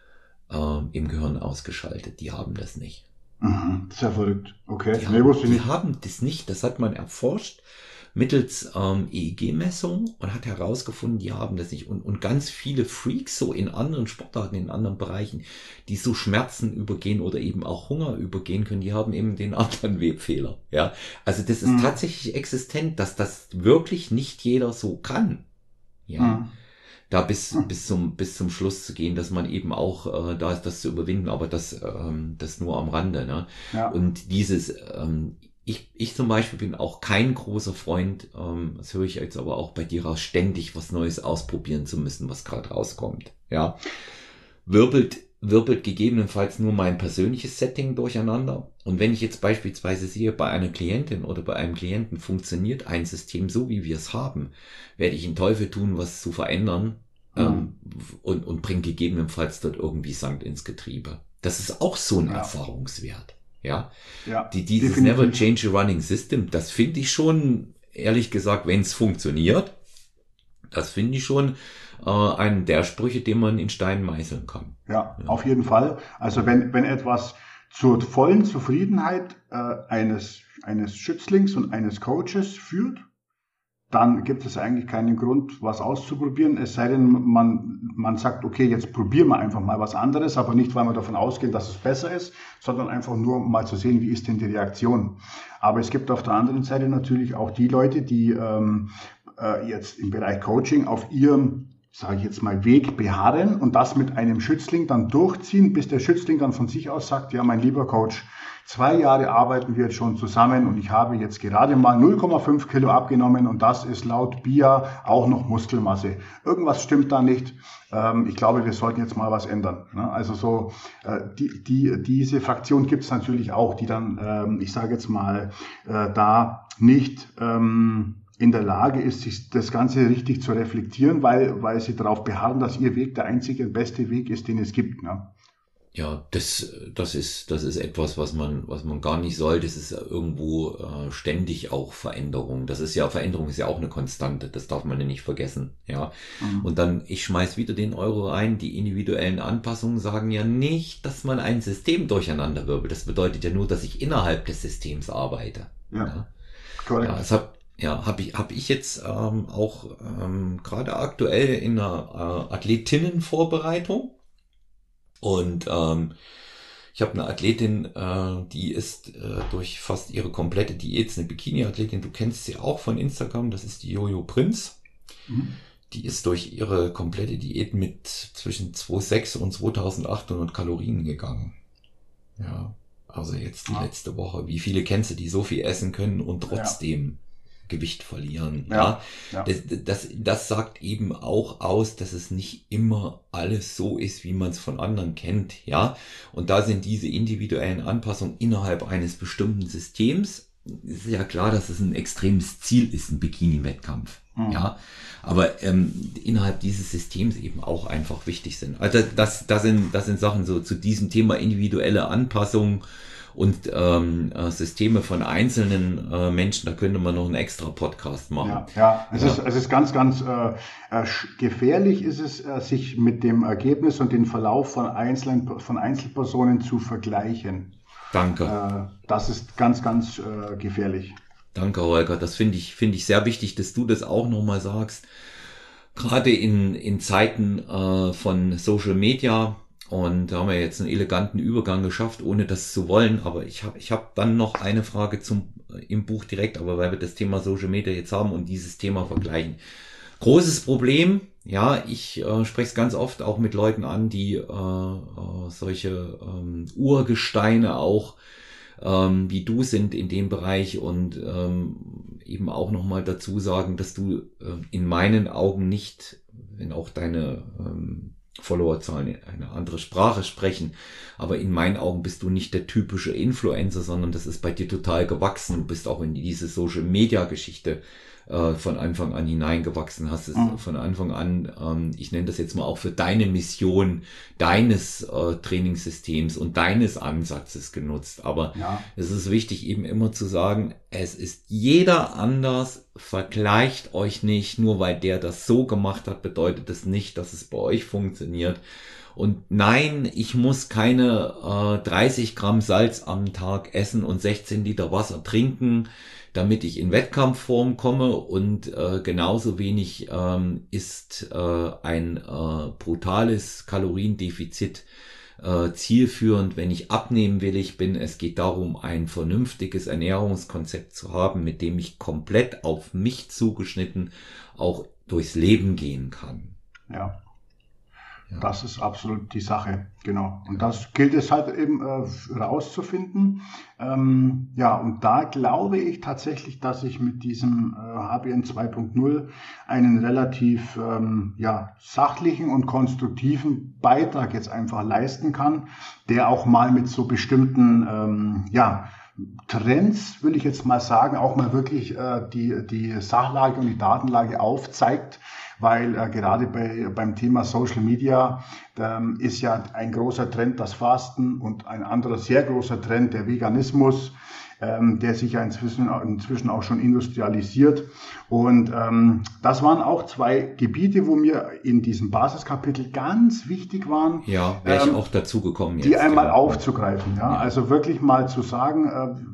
im Gehirn ausgeschaltet. Die haben das nicht. Mhm. Das ist ja verrückt. Okay, Die, nee, wusste ich die nicht. haben das nicht, das hat man erforscht mittels EEG-Messung und hat herausgefunden, die haben das nicht. Und ganz viele Freaks so in anderen Sportarten, in anderen Bereichen, die so Schmerzen übergehen oder eben auch Hunger übergehen können, die haben eben den anderen Webfehler. Ja, also das ist Mhm. tatsächlich existent, dass das wirklich nicht jeder so kann. Ja, Mhm. da bis zum Schluss zu gehen, dass man eben auch da ist, das zu überwinden, aber das nur am Rande. Ne? Ja, Und ich zum Beispiel bin auch kein großer Freund, das höre ich jetzt aber auch bei dir raus, ständig was Neues ausprobieren zu müssen, was gerade rauskommt. Ja, wirbelt gegebenenfalls nur mein persönliches Setting durcheinander. Und wenn ich jetzt beispielsweise sehe, bei einer Klientin oder bei einem Klienten funktioniert ein System so, wie wir es haben, werde ich den Teufel tun, was zu verändern, mhm. und bringe gegebenenfalls dort irgendwie Sand ins Getriebe. Das ist auch so ein Ja, Erfahrungswert. Ja, ja, dieses Never definitiv. Change a Running System, das finde ich schon, ehrlich gesagt, wenn es funktioniert, das finde ich schon einen der Sprüche, den man in Stein meißeln kann. Ja, Ja. auf jeden Fall. Also wenn etwas zur vollen Zufriedenheit eines Schützlings und eines Coaches führt, dann gibt es eigentlich keinen Grund, was auszuprobieren. Es sei denn, man sagt, okay, jetzt probieren wir einfach mal was anderes, aber nicht, weil wir davon ausgehen, dass es besser ist, sondern einfach nur, um mal zu sehen, wie ist denn die Reaktion. Aber es gibt auf der anderen Seite natürlich auch die Leute, die jetzt im Bereich Coaching auf ihrem, sage ich jetzt mal, Weg beharren und das mit einem Schützling dann durchziehen, bis der Schützling dann von sich aus sagt, ja, mein lieber Coach, 2 Jahre arbeiten wir jetzt schon zusammen und ich habe jetzt gerade mal 0,5 Kilo abgenommen und das ist laut BIA auch noch Muskelmasse. Irgendwas stimmt da nicht. Ich glaube, wir sollten jetzt mal was ändern. Also so diese Fraktion gibt es natürlich auch, die dann, ich sage jetzt mal, da nicht in der Lage ist, sich das Ganze richtig zu reflektieren, weil sie darauf beharren, dass ihr Weg der einzige und beste Weg ist, den es gibt. Ne? Ja, das ist etwas, was man gar nicht soll. Das ist irgendwo ständig auch Veränderung. Veränderung ist ja auch eine Konstante. Das darf man ja nicht vergessen. Ja. Mhm. Und dann, ich schmeiß wieder den Euro rein. Die individuellen Anpassungen sagen ja nicht, dass man ein System durcheinander wirbelt. Das bedeutet ja nur, dass ich innerhalb des Systems arbeite. Ja, Ja, ja, korrekt. das hab ich jetzt auch gerade aktuell in einer Athletinnenvorbereitung. Und ich habe eine Athletin, die ist durch fast ihre komplette Diät, ist eine Bikini-Athletin, du kennst sie auch von Instagram, das ist die Jojo Prinz. Mhm. Die ist durch ihre komplette Diät mit zwischen 2.600 und 2.800 Kalorien gegangen. Ja, also jetzt die Ja, letzte Woche. Wie viele kennst du, die so viel essen können und ja, trotzdem Gewicht verlieren? Ja, ja, ja, das sagt eben auch aus, dass es nicht immer alles so ist, wie man es von anderen kennt. Ja, und da sind diese individuellen Anpassungen innerhalb eines bestimmten Systems. Ist ja klar, dass es ein extremes Ziel ist, ein Bikini-Wettkampf. mhm. Ja, aber innerhalb dieses Systems eben auch einfach wichtig sind. Also das sind Sachen so zu diesem Thema individuelle Anpassung und Systeme von einzelnen Menschen. Da könnte man noch einen extra Podcast machen. Ja, ja. Ja, Es ist ganz, ganz gefährlich ist es, sich mit dem Ergebnis und dem Verlauf von Einzelpersonen zu vergleichen. danke. Das ist ganz, ganz gefährlich. Danke, Holger. Das finde ich sehr wichtig, dass du das auch nochmal sagst. Gerade in Zeiten von Social Media. Und da haben wir jetzt einen eleganten Übergang geschafft, ohne das zu wollen. Aber ich hab dann noch eine Frage im Buch direkt, aber weil wir das Thema Social Media jetzt haben und dieses Thema vergleichen. Großes Problem, ja, ich spreche es ganz oft auch mit Leuten an, die solche Urgesteine auch wie du sind in dem Bereich und eben auch nochmal dazu sagen, dass du in meinen Augen nicht, wenn auch deine Followerzahlen eine andere Sprache sprechen. Aber in meinen Augen bist du nicht der typische Influencer, sondern das ist bei dir total gewachsen. Du bist auch in diese Social-Media-Geschichte von Anfang an hineingewachsen, hast es von Anfang an, ich nenne das jetzt mal auch für deine Mission, deines Trainingssystems und deines Ansatzes genutzt. Aber es ist wichtig, eben immer zu sagen, es ist jeder anders, vergleicht euch nicht, nur weil der das so gemacht hat, bedeutet es nicht, dass es bei euch funktioniert. Und nein, ich muss keine 30 Gramm Salz am Tag essen und 16 Liter Wasser trinken, damit ich in Wettkampfform komme, und genauso wenig ist ein brutales Kaloriendefizit zielführend, wenn ich abnehmen willig bin. Es geht darum, ein vernünftiges Ernährungskonzept zu haben, mit dem ich komplett auf mich zugeschnitten auch durchs Leben gehen kann. Ja. Das ist absolut die Sache, genau. Und das gilt es halt eben rauszufinden. Und da glaube ich tatsächlich, dass ich mit diesem HBN 2.0 einen relativ sachlichen und konstruktiven Beitrag jetzt einfach leisten kann, der auch mal mit so bestimmten Trends, will ich jetzt mal sagen, auch mal wirklich die Sachlage und die Datenlage aufzeigt, weil gerade beim Thema Social Media ist ja ein großer Trend das Fasten und ein anderer sehr großer Trend der Veganismus, der sich ja inzwischen auch schon industrialisiert. Und das waren auch zwei Gebiete, wo mir in diesem Basiskapitel ganz wichtig waren. Ja, wäre ich auch dazu gekommen jetzt. Die einmal aufzugreifen. Ja? Also wirklich mal zu sagen,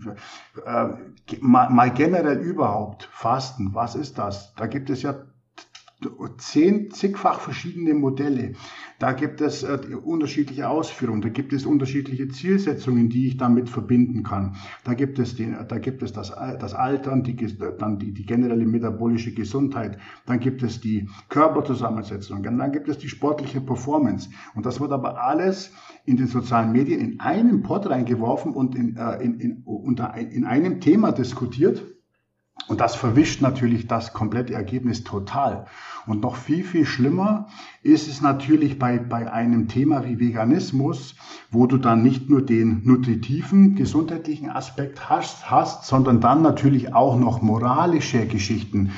mal generell überhaupt Fasten, was ist das? Da gibt es ja zigfach verschiedene Modelle. Da gibt es unterschiedliche Ausführungen, da gibt es unterschiedliche Zielsetzungen, die ich damit verbinden kann. Da gibt es das Altern, dann die generelle metabolische Gesundheit, dann gibt es die Körperzusammensetzung, dann gibt es die sportliche Performance. Und das wird aber alles in den sozialen Medien in einen Pot reingeworfen und in einem Thema diskutiert. Und das verwischt natürlich das komplette Ergebnis total. Und noch viel, viel schlimmer ist es natürlich bei einem Thema wie Veganismus, wo du dann nicht nur den nutritiven, gesundheitlichen Aspekt hast, sondern dann natürlich auch noch moralische Geschichten,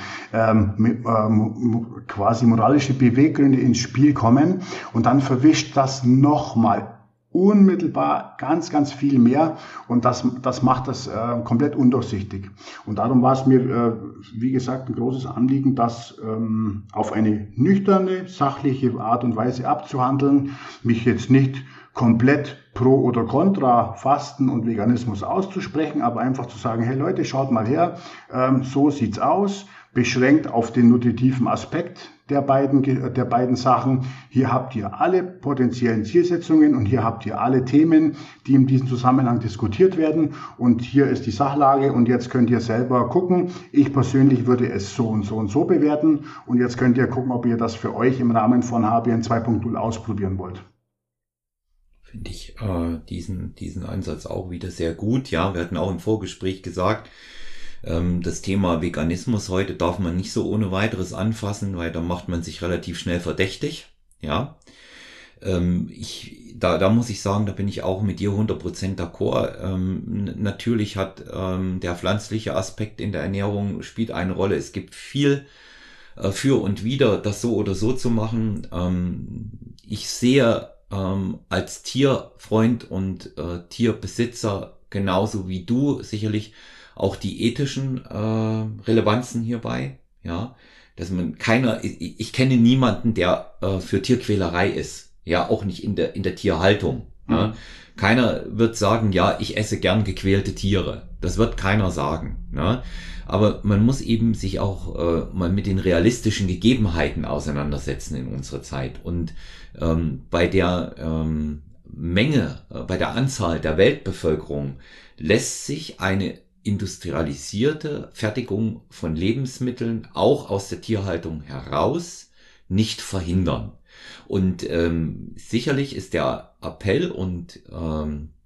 quasi moralische Beweggründe ins Spiel kommen. Und dann verwischt das nochmal unmittelbar ganz, ganz viel mehr, und das macht das komplett undurchsichtig. Und darum war es mir, wie gesagt, ein großes Anliegen, das auf eine nüchterne, sachliche Art und Weise abzuhandeln, mich jetzt nicht komplett pro oder contra Fasten und Veganismus auszusprechen, aber einfach zu sagen, hey Leute, schaut mal her, so sieht's aus, beschränkt auf den nutritiven Aspekt der beiden Sachen. Hier habt ihr alle potenziellen Zielsetzungen und hier habt ihr alle Themen, die in diesem Zusammenhang diskutiert werden, und hier ist die Sachlage, und jetzt könnt ihr selber gucken. Ich persönlich würde es so und so und so bewerten, und jetzt könnt ihr gucken, ob ihr das für euch im Rahmen von HBN 2.0 ausprobieren wollt. Finde ich diesen Ansatz auch wieder sehr gut. Ja, wir hatten auch im Vorgespräch gesagt, das Thema Veganismus heute darf man nicht so ohne weiteres anfassen, weil da macht man sich relativ schnell verdächtig. Ja, da muss ich sagen, da bin ich auch mit dir 100% d'accord. Natürlich hat der pflanzliche Aspekt in der Ernährung spielt eine Rolle. Es gibt viel für und wider, das so oder so zu machen. Ich sehe als Tierfreund und Tierbesitzer genauso wie du sicherlich auch die ethischen Relevanzen hierbei, ja, dass ich kenne niemanden, der für Tierquälerei ist, ja, auch nicht in der Tierhaltung. Ja. Keiner wird sagen, ja, ich esse gern gequälte Tiere. Das wird keiner sagen. Ne? Aber man muss eben sich auch mal mit den realistischen Gegebenheiten auseinandersetzen in unserer Zeit. Und bei der Menge, bei der Anzahl der Weltbevölkerung lässt sich eine industrialisierte Fertigung von Lebensmitteln auch aus der Tierhaltung heraus nicht verhindern. Und sicherlich ist der Appell und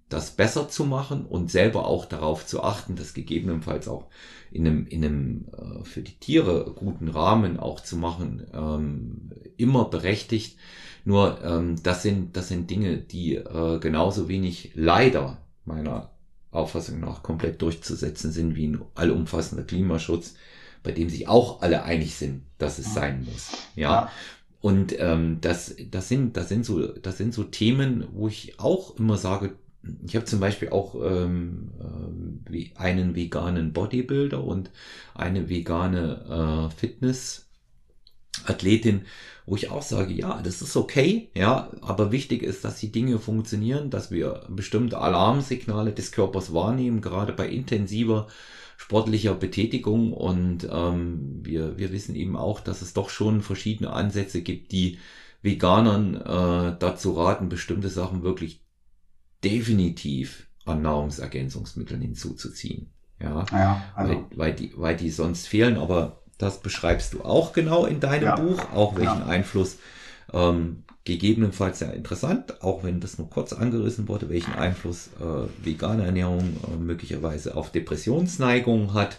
das besser zu machen und selber auch darauf zu achten, das gegebenenfalls auch in einem für die Tiere guten Rahmen auch zu machen, immer berechtigt. Nur das sind Dinge, die genauso wenig leider meiner Auffassung nach komplett durchzusetzen sind wie ein allumfassender Klimaschutz, bei dem sich auch alle einig sind, dass es sein muss. Ja. Und das sind so Themen, wo ich auch immer sage, ich habe zum Beispiel auch einen veganen Bodybuilder und eine vegane Fitnessathletin, wo ich auch sage, ja, das ist okay, ja, aber wichtig ist, dass die Dinge funktionieren, dass wir bestimmte Alarmsignale des Körpers wahrnehmen, gerade bei intensiver sportlicher Betätigung, und wir wissen eben auch, dass es doch schon verschiedene Ansätze gibt, die Veganern dazu raten, bestimmte Sachen wirklich definitiv an Nahrungsergänzungsmitteln hinzuzuziehen. Ja, also weil die sonst fehlen, aber das beschreibst du auch genau in deinem Buch, auch welchen Einfluss, gegebenenfalls sehr interessant, auch wenn das nur kurz angerissen wurde, welchen Einfluss vegane Ernährung möglicherweise auf Depressionsneigungen hat,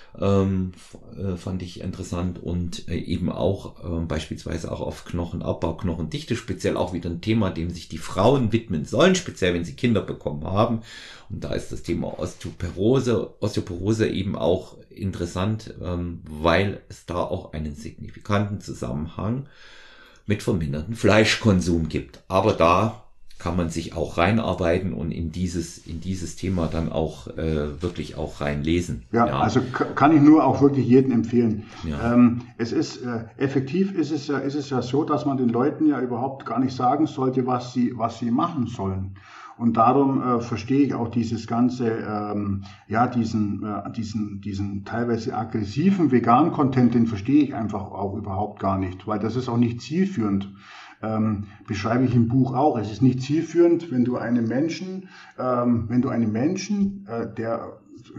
fand ich interessant, und eben auch beispielsweise auch auf Knochenabbau, Knochendichte, speziell auch wieder ein Thema, dem sich die Frauen widmen sollen, speziell wenn sie Kinder bekommen haben. Und da ist das Thema Osteoporose eben auch interessant, weil es da auch einen signifikanten Zusammenhang mit vermindertem Fleischkonsum gibt. Aber da kann man sich auch reinarbeiten und in dieses Thema dann auch wirklich auch reinlesen. Ja, also kann ich nur auch wirklich jedem empfehlen. Ja. Es ist effektiv ist es ja so, dass man den Leuten ja überhaupt gar nicht sagen sollte, was sie machen sollen. Und darum verstehe ich auch dieses ganze, diesen teilweise aggressiven veganen Content, den verstehe ich einfach auch überhaupt gar nicht, weil das ist auch nicht zielführend. Beschreibe ich im Buch auch. Es ist nicht zielführend, wenn du einem Menschen, der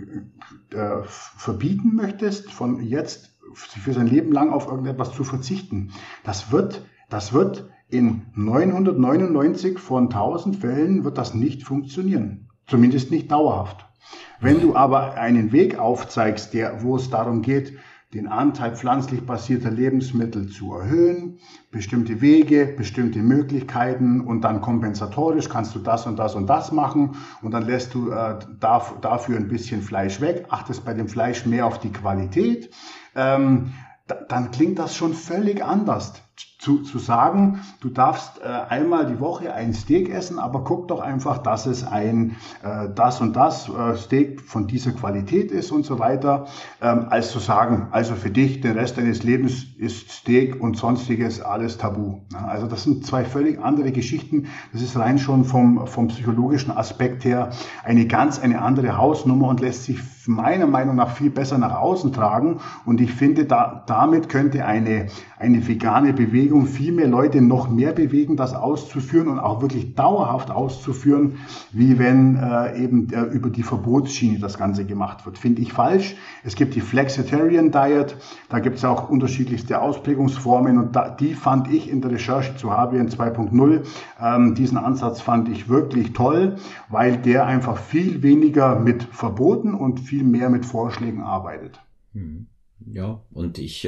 verbieten möchtest, von jetzt für sein Leben lang auf irgendetwas zu verzichten. Das wird in 999 von 1000 Fällen wird das nicht funktionieren. Zumindest nicht dauerhaft. Wenn du aber einen Weg aufzeigst, wo es darum geht, den Anteil pflanzlich basierter Lebensmittel zu erhöhen, bestimmte Wege, bestimmte Möglichkeiten, und dann kompensatorisch kannst du das und das und das machen, und dann lässt du dafür ein bisschen Fleisch weg, achtest bei dem Fleisch mehr auf die Qualität, dann klingt das schon völlig anders. Zu sagen, du darfst einmal die Woche ein Steak essen, aber guck doch einfach, dass es ein das und das Steak von dieser Qualität ist und so weiter, als zu sagen, also für dich den Rest deines Lebens ist Steak und sonstiges alles tabu. Also das sind zwei völlig andere Geschichten. Das ist rein schon vom psychologischen Aspekt her eine andere Hausnummer und lässt sich meiner Meinung nach viel besser nach außen tragen. Und ich finde, damit könnte eine vegane Bewegung viel mehr Leute noch mehr bewegen, das auszuführen und auch wirklich dauerhaft auszuführen, wie wenn eben über die Verbotsschiene das Ganze gemacht wird. Finde ich falsch. Es gibt die Flexitarian Diet, da gibt es auch unterschiedlichste Ausprägungsformen, und die fand ich in der Recherche zu HBN 2.0, diesen Ansatz fand ich wirklich toll, weil der einfach viel weniger mit Verboten und viel mehr mit Vorschlägen arbeitet. Ja, und ich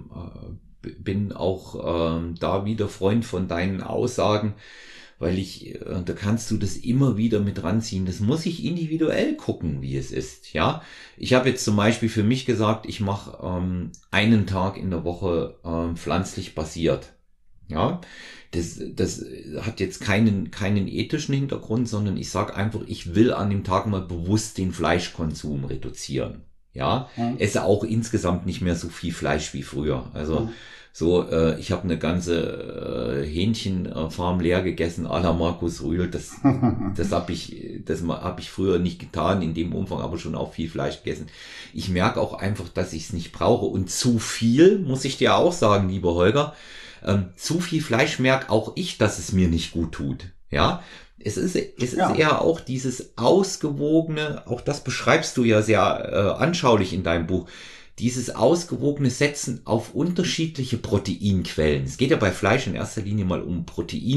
bin auch da wieder Freund von deinen Aussagen, weil da kannst du das immer wieder mit ranziehen. Das muss ich individuell gucken, wie es ist. Ja, ich habe jetzt zum Beispiel für mich gesagt, ich mache einen Tag in der Woche pflanzlich basiert. Ja, das hat jetzt keinen ethischen Hintergrund, sondern ich sage einfach, ich will an dem Tag mal bewusst den Fleischkonsum reduzieren. Ja, esse auch insgesamt nicht mehr so viel Fleisch wie früher. Also ich habe eine ganze Hähnchenfarm leer gegessen, à la Markus Rühl. Das habe ich früher nicht getan, in dem Umfang, aber schon auch viel Fleisch gegessen. Ich merke auch einfach, dass ich es nicht brauche. Und zu viel, muss ich dir auch sagen, lieber Holger, zu viel Fleisch merke auch ich, dass es mir nicht gut tut. Ja, es ist eher auch dieses ausgewogene, auch das beschreibst du ja sehr anschaulich in deinem Buch, dieses ausgewogene Setzen auf unterschiedliche Proteinquellen. Es geht ja bei Fleisch in erster Linie mal um Proteine.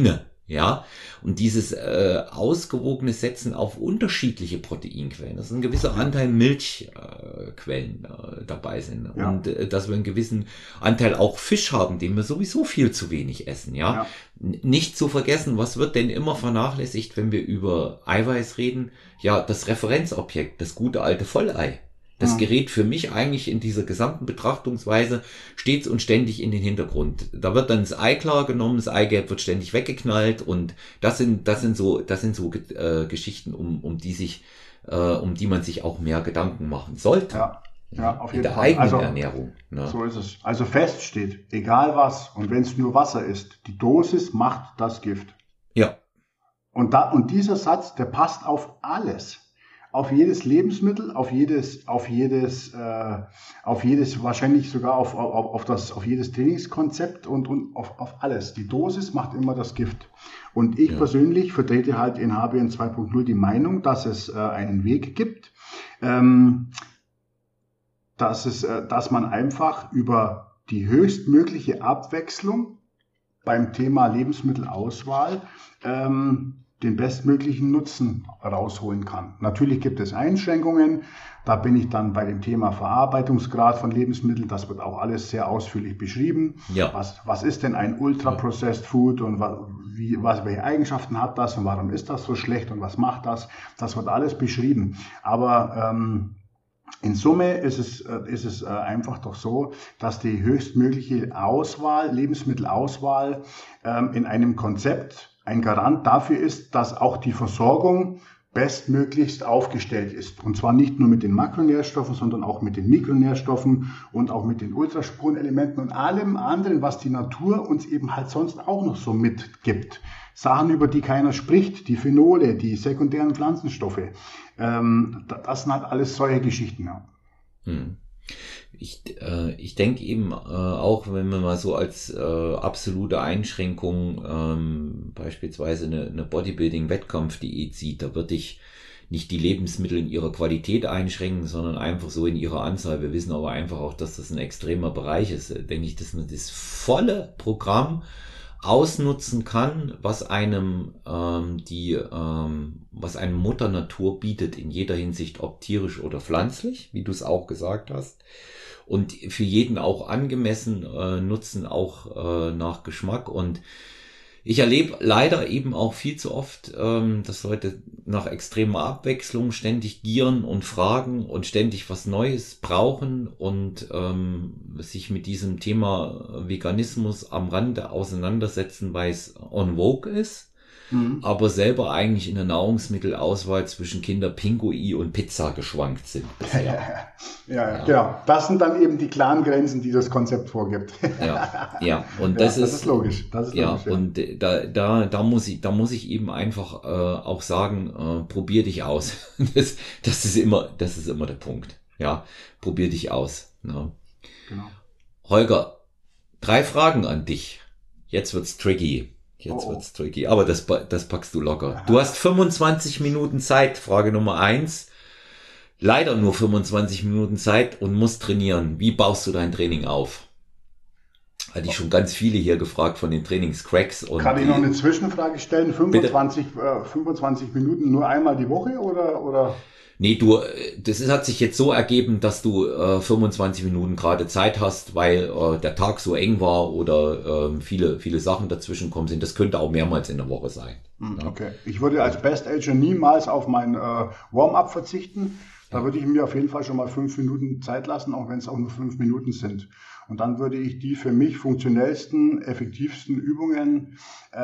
Ja, und dieses ausgewogene Setzen auf unterschiedliche Proteinquellen, dass ein gewisser Anteil Milchquellen dabei sind und dass wir einen gewissen Anteil auch Fisch haben, den wir sowieso viel zu wenig essen. Ja, nicht zu vergessen, was wird denn immer vernachlässigt, wenn wir über Eiweiß reden? Ja, das Referenzobjekt, das gute alte Vollei. Das gerät für mich eigentlich in dieser gesamten Betrachtungsweise stets und ständig in den Hintergrund. Da wird dann das Ei klar genommen, das Eigelb wird ständig weggeknallt und das sind so Geschichten, um die man sich auch mehr Gedanken machen sollte. Ja, auf jeden Fall. In der eigenen Ernährung. Ne? So ist es. Also fest steht, egal was, und wenn es nur Wasser ist, die Dosis macht das Gift. Ja. Und dieser Satz, der passt auf alles. Auf jedes Lebensmittel, auf jedes, wahrscheinlich sogar auf jedes Trainingskonzept und auf alles. Die Dosis macht immer das Gift. Und ich persönlich vertrete halt in HBN 2.0 die Meinung, dass es einen Weg gibt, dass man einfach über die höchstmögliche Abwechslung beim Thema Lebensmittelauswahl den bestmöglichen Nutzen rausholen kann. Natürlich gibt es Einschränkungen, da bin ich dann bei dem Thema Verarbeitungsgrad von Lebensmitteln, das wird auch alles sehr ausführlich beschrieben. Ja. Was ist denn ein Ultra-Processed Food und welche Eigenschaften hat das und warum ist das so schlecht und was macht das? Das wird alles beschrieben. Aber in Summe ist es einfach doch so, dass die höchstmögliche Lebensmittelauswahl in einem Konzept ein Garant dafür ist, dass auch die Versorgung bestmöglichst aufgestellt ist. Und zwar nicht nur mit den Makronährstoffen, sondern auch mit den Mikronährstoffen und auch mit den Ultraspurenelementen und allem anderen, was die Natur uns eben halt sonst auch noch so mitgibt. Sachen, über die keiner spricht, die Phenole, die sekundären Pflanzenstoffe. Das sind halt alles solche Geschichten. Ja. Ich denke eben auch, wenn man mal so als absolute Einschränkung beispielsweise eine Bodybuilding-Wettkampfdiät sieht, da würde ich nicht die Lebensmittel in ihrer Qualität einschränken, sondern einfach so in ihrer Anzahl. Wir wissen aber einfach auch, dass das ein extremer Bereich ist. Denke ich, dass man das volle Programm ausnutzen kann, was einem Mutter Natur bietet in jeder Hinsicht, ob tierisch oder pflanzlich, wie du es auch gesagt hast, und für jeden auch angemessen nutzen, auch nach Geschmack. Und ich erlebe leider eben auch viel zu oft, dass Leute nach extremer Abwechslung ständig gieren und fragen und ständig was Neues brauchen und sich mit diesem Thema Veganismus am Rande auseinandersetzen, weil es en vogue ist, aber selber eigentlich in der Nahrungsmittelauswahl zwischen Kinderpingui und Pizza geschwankt sind. Ja, genau. Das sind dann eben die klaren Grenzen, die das Konzept vorgibt. Ja, und das ist logisch. Und da muss ich eben einfach auch sagen, probier dich aus. Das ist immer der Punkt. Ja, probier dich aus. Ne? Genau. Holger, 3 Fragen an dich. Jetzt wird's tricky. Aber das packst du locker. Aha. Du hast 25 Minuten Zeit, Frage Nummer 1. Leider nur 25 Minuten Zeit und musst trainieren. Wie baust du dein Training auf? Hatte ich schon ganz viele hier gefragt von den Trainingscracks. Kann ich noch eine Zwischenfrage stellen? 25 Minuten nur einmal die Woche oder? Nee, das hat sich jetzt so ergeben, dass du 25 Minuten gerade Zeit hast, weil der Tag so eng war oder viele Sachen dazwischen kommen sind. Das könnte auch mehrmals in der Woche sein. Okay. Ich würde als Best Ager niemals auf mein Warm-up verzichten. Da würde ich mir auf jeden Fall schon mal 5 Minuten Zeit lassen, auch wenn es auch nur 5 Minuten sind. Und dann würde ich die für mich funktionellsten, effektivsten Übungen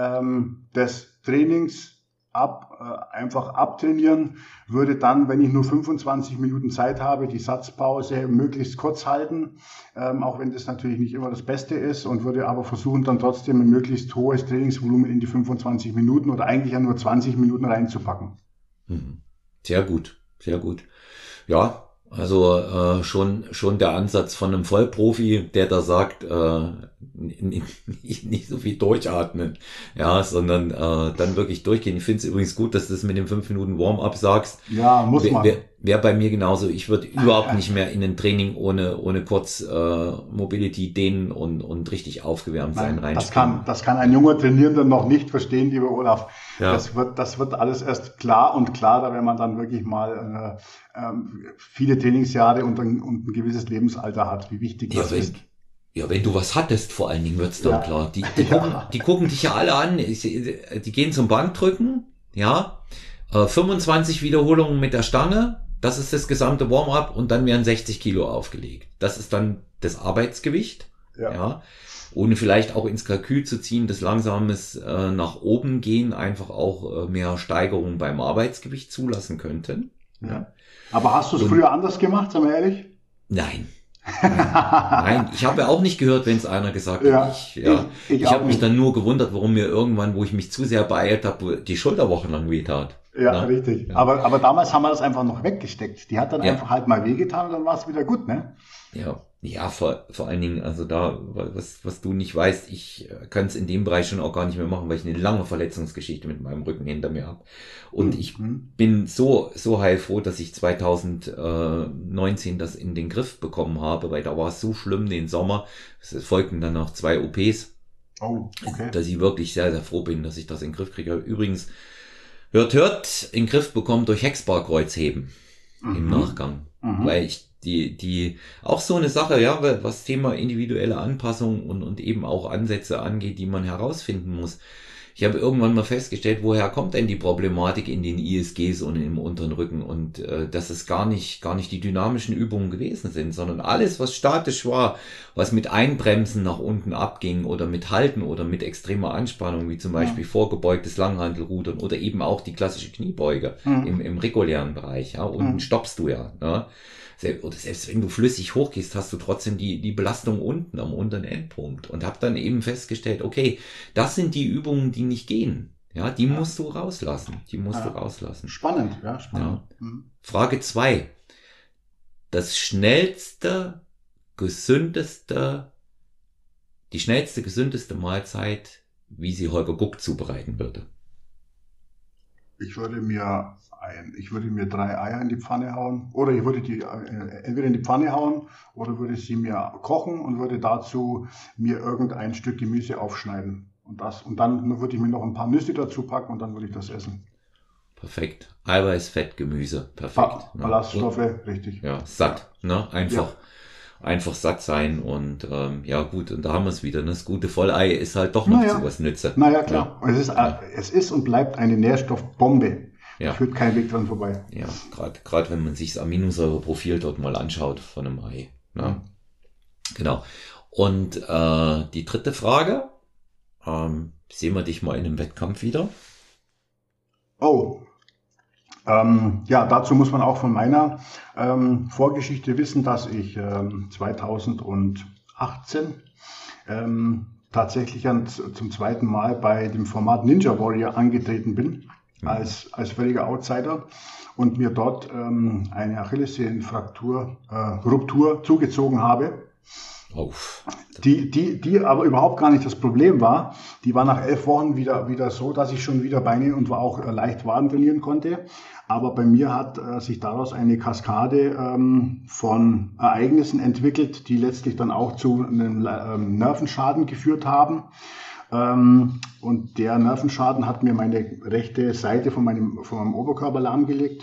des Trainings einfach abtrainieren, würde dann, wenn ich nur 25 Minuten Zeit habe, die Satzpause möglichst kurz halten, auch wenn das natürlich nicht immer das Beste ist, und würde aber versuchen, dann trotzdem ein möglichst hohes Trainingsvolumen in die 25 Minuten oder eigentlich ja nur 20 Minuten reinzupacken. Sehr gut, sehr gut. Ja, also schon der Ansatz von einem Vollprofi, der da sagt, nicht so viel durchatmen, ja, sondern dann wirklich durchgehen. Ich finde es übrigens gut, dass du das mit den 5 Minuten Warm-up sagst. Ja, muss man. wäre bei mir genauso. Ich würde überhaupt nicht mehr in ein Training ohne kurz Mobility dehnen und richtig aufgewärmt sein reinspringen. Das kann ein junger Trainierender noch nicht verstehen, lieber Olaf. Ja. Das wird alles erst klar und klarer, wenn man dann wirklich mal viele Trainingsjahre und ein gewisses Lebensalter hat, wie wichtig das ist. Ja, wenn du was hattest, vor allen Dingen wird's dann klar. Die gucken dich ja alle an, die gehen zum Bankdrücken, ja, 25 Wiederholungen mit der Stange, das ist das gesamte Warm-up und dann werden 60 Kilo aufgelegt. Das ist dann das Arbeitsgewicht, ja, ohne vielleicht auch ins Kalkül zu ziehen, dass langsames nach oben gehen einfach auch mehr Steigerungen beim Arbeitsgewicht zulassen könnten. Ja. Aber hast du es früher anders gemacht, sei mal ehrlich? Nein. Nein, ich habe ja auch nicht gehört, wenn es einer gesagt hat. Ich habe mich dann nur gewundert, warum mir irgendwann, wo ich mich zu sehr beeilt habe, die Schulter wochenlang wehtat. Ja, richtig. Ja. Aber damals haben wir das einfach noch weggesteckt. Die hat dann einfach halt mal wehgetan und dann war es wieder gut, ne? Ja, vor allen Dingen, also da, was du nicht weißt, ich kann es in dem Bereich schon auch gar nicht mehr machen, weil ich eine lange Verletzungsgeschichte mit meinem Rücken hinter mir habe. Und ich bin so heilfroh, dass ich 2019 das in den Griff bekommen habe, weil da war es so schlimm den Sommer. Es folgten dann noch 2 OPs. Oh, okay. Dass ich wirklich sehr, sehr froh bin, dass ich das in den Griff kriege. Übrigens, hört, in den Griff bekommen durch Hexbar-Kreuzheben im Nachgang. Weil ich die auch so eine Sache, ja, was Thema individuelle Anpassung und eben auch Ansätze angeht, die man herausfinden muss. Ich habe irgendwann mal festgestellt, woher kommt denn die Problematik in den ISGs und im unteren Rücken und dass es gar nicht die dynamischen Übungen gewesen sind, sondern alles, was statisch war, was mit Einbremsen nach unten abging oder mit Halten oder mit extremer Anspannung, wie zum Beispiel vorgebeugtes Langhantelrudern oder eben auch die klassische Kniebeuge im regulären Bereich, ja, unten stoppst du ja, ne? Oder selbst wenn du flüssig hochgehst, hast du trotzdem die Belastung unten am unteren Endpunkt und habe dann eben festgestellt, okay, das sind die Übungen, die nicht gehen. Ja, die musst du rauslassen. Spannend, ja, spannend. Ja. Frage 2. Die schnellste, gesündeste Mahlzeit, wie sie Holger Guck zubereiten würde. Ich würde mir 3 Eier in die Pfanne hauen oder ich würde die entweder in die Pfanne hauen oder würde sie mir kochen und würde dazu mir irgendein Stück Gemüse aufschneiden und dann würde ich mir noch ein paar Nüsse dazu packen und dann würde ich das essen. Perfekt. Eiweiß, Fett, Gemüse. Perfekt. Ballaststoffe, richtig. Ja, satt. Ne? Einfach satt sein und ja gut, und da haben wir es wieder. Ne? Das gute Vollei ist halt doch noch zu was Nütze. Naja, klar. Ja. Es ist und bleibt eine Nährstoffbombe. Ja. Führt kein Weg dran vorbei. Ja, gerade wenn man sich das Aminosäureprofil dort mal anschaut von einem Ei. Ne? Genau. Und die dritte Frage, sehen wir dich mal in einem Wettkampf wieder? Oh, ja, dazu muss man auch von meiner Vorgeschichte wissen, dass ich 2018 tatsächlich zum zweiten Mal bei dem Format Ninja Warrior angetreten bin, als völliger Outsider und mir dort eine Achillessehnenfraktur-Ruptur zugezogen habe. Oh. Die aber überhaupt gar nicht das Problem war. Die war nach 11 Wochen wieder so, dass ich schon wieder Beine und auch leicht Waden trainieren konnte. Aber bei mir hat sich daraus eine Kaskade von Ereignissen entwickelt, die letztlich dann auch zu einem Nervenschaden geführt haben. Und der Nervenschaden hat mir meine rechte Seite von meinem Oberkörper lahmgelegt.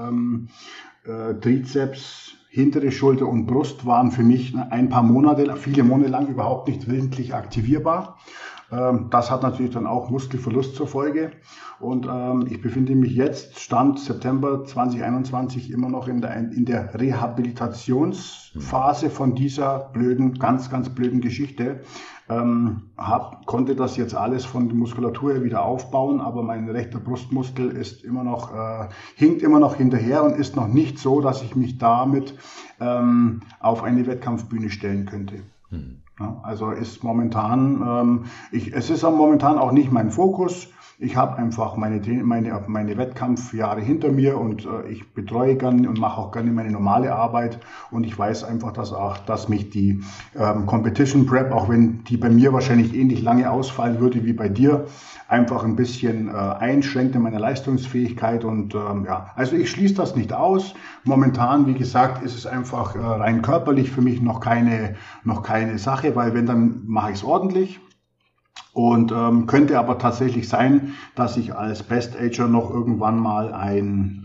Trizeps, hintere Schulter und Brust waren für mich viele Monate lang überhaupt nicht willentlich aktivierbar. Das hat natürlich dann auch Muskelverlust zur Folge. Und ich befinde mich jetzt, Stand September 2021, immer noch in der Rehabilitationsphase von dieser ganz, ganz blöden Geschichte. Konnte das jetzt alles von der Muskulatur her wieder aufbauen, aber mein rechter Brustmuskel ist hinkt immer noch hinterher und ist noch nicht so, dass ich mich damit auf eine Wettkampfbühne stellen könnte. Ja, also ist momentan, es ist momentan auch nicht mein Fokus. Ich habe einfach meine Wettkampfjahre hinter mir und ich betreue gerne und mache auch gerne meine normale Arbeit. Und ich weiß einfach, dass mich die Competition Prep, auch wenn die bei mir wahrscheinlich ähnlich lange ausfallen würde wie bei dir, einfach ein bisschen einschränkt in meiner Leistungsfähigkeit. Und also ich schließe das nicht aus. Momentan, wie gesagt, ist es einfach rein körperlich für mich noch keine Sache, weil wenn, dann mache ich es ordentlich. Und könnte aber tatsächlich sein, dass ich als Best Ager noch irgendwann mal einen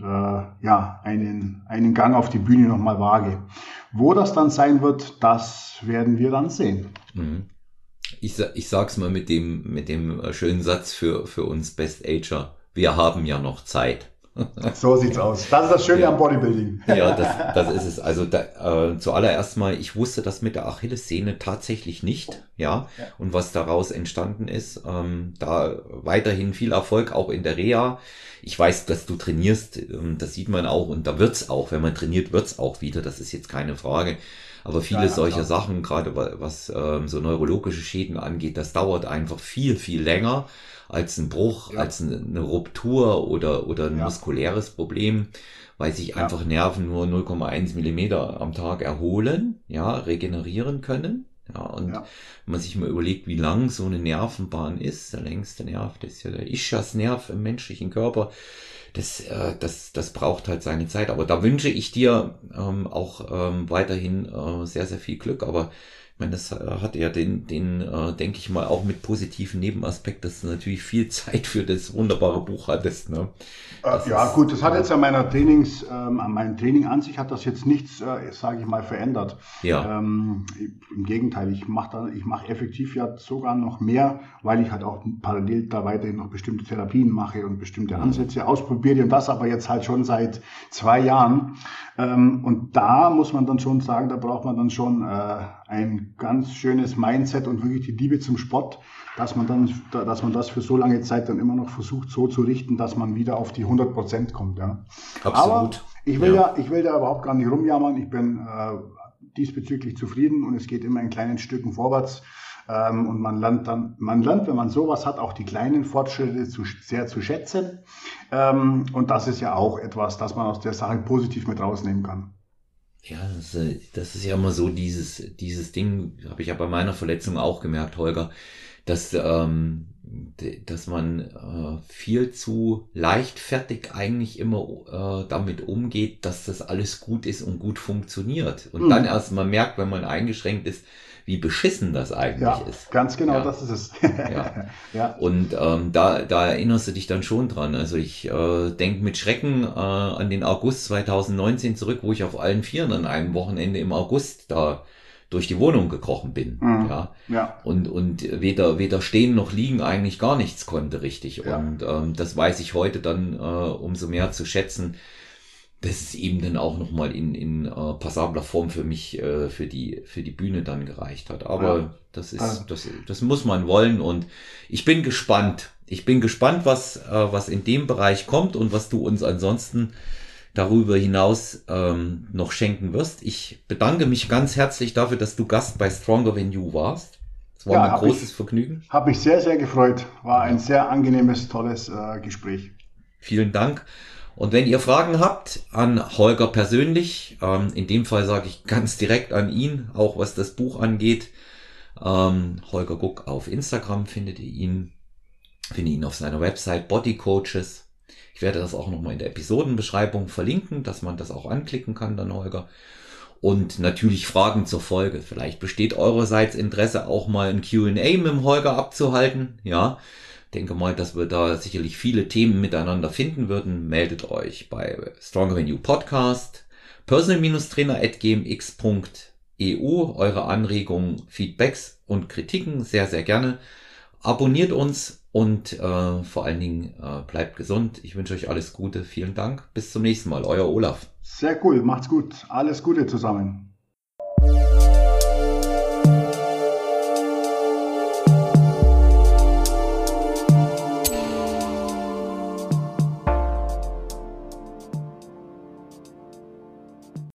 Gang auf die Bühne nochmal wage. Wo das dann sein wird, das werden wir dann sehen. Ich sag's mal mit dem schönen Satz für uns Best Ager. Wir haben ja noch Zeit. So sieht's aus. Das ist das Schöne am Bodybuilding. Ja, das ist es. Also zuallererst mal, ich wusste das mit der Achillessehne tatsächlich nicht, ja. Und was daraus entstanden ist, da weiterhin viel Erfolg, auch in der Reha. Ich weiß, dass du trainierst, das sieht man auch, und da wird's auch, wenn man trainiert, wird's auch wieder, das ist jetzt keine Frage. Aber viele solcher Sachen, gerade was so neurologische Schäden angeht, das dauert einfach viel, viel länger als ein Bruch, als eine Ruptur oder ein muskuläres Problem, weil sich einfach Nerven nur 0,1 Millimeter am Tag erholen, regenerieren können. Ja, und wenn man sich mal überlegt, wie lang so eine Nervenbahn ist, der längste Nerv, das ist ja der Ischiasnerv im menschlichen Körper, das braucht halt seine Zeit. Aber da wünsche ich dir auch weiterhin sehr, sehr viel Glück. Aber ich meine, das hat ja denke ich mal, auch mit positiven Nebenaspekt, dass du natürlich viel Zeit für das wunderbare Buch hattest. Ne? Gut, das hat jetzt an meinem Training an sich hat das jetzt nichts, sage ich mal, verändert. Ja. Im Gegenteil, ich mache effektiv ja sogar noch mehr, weil ich halt auch parallel da weiterhin noch bestimmte Therapien mache und bestimmte Ansätze ausprobiere, und das aber jetzt halt schon seit 2 Jahren. Und da muss man dann schon sagen, da braucht man dann schon ein ganz schönes Mindset und wirklich die Liebe zum Sport, dass man das für so lange Zeit dann immer noch versucht so zu richten, dass man wieder auf die 100% kommt. Ja. Absolut. Aber ich will da überhaupt gar nicht rumjammern. Ich bin diesbezüglich zufrieden und es geht immer in kleinen Stücken vorwärts. Und man lernt, wenn man sowas hat, auch die kleinen Fortschritte sehr zu schätzen. Und das ist ja auch etwas, das man aus der Sache positiv mit rausnehmen kann. Ja, das ist ja immer so dieses Ding, habe ich ja bei meiner Verletzung auch gemerkt, Holger, dass man viel zu leichtfertig eigentlich immer damit umgeht, dass das alles gut ist und gut funktioniert. Und dann erst mal merkt, wenn man eingeschränkt ist, wie beschissen das eigentlich ist. Ganz genau, das ist es. Und da erinnerst du dich dann schon dran. Also ich denke mit Schrecken an den August 2019 zurück, wo ich auf allen Vieren an einem Wochenende im August da durch die Wohnung gekrochen bin. Und weder stehen noch liegen eigentlich gar nichts konnte richtig. Und das weiß ich heute dann umso mehr zu schätzen, dass es eben dann auch nochmal in passabler Form für mich, für die Bühne dann gereicht hat. Aber das muss man wollen, und ich bin gespannt. Ich bin gespannt, was in dem Bereich kommt und was du uns ansonsten darüber hinaus noch schenken wirst. Ich bedanke mich ganz herzlich dafür, dass du Gast bei Stronger Than You warst. Es war mir ein großes Vergnügen. Habe mich sehr, sehr gefreut. War ein sehr angenehmes, tolles Gespräch. Vielen Dank. Und wenn ihr Fragen habt an Holger persönlich, in dem Fall sage ich ganz direkt an ihn, auch was das Buch angeht, Holger Guck auf Instagram findet ihr ihn auf seiner Website Body Coaches. Ich werde das auch nochmal in der Episodenbeschreibung verlinken, dass man das auch anklicken kann, dann Holger. Und natürlich Fragen zur Folge. Vielleicht besteht eurerseits Interesse, auch mal ein Q&A mit dem Holger abzuhalten. Ja, denke mal, dass wir da sicherlich viele Themen miteinander finden würden. Meldet euch bei Stronger Than You Podcast, personal-trainer@gmx.eu. Eure Anregungen, Feedbacks und Kritiken sehr, sehr gerne. Abonniert uns und vor allen Dingen bleibt gesund. Ich wünsche euch alles Gute. Vielen Dank. Bis zum nächsten Mal. Euer Olaf. Sehr cool. Macht's gut. Alles Gute zusammen.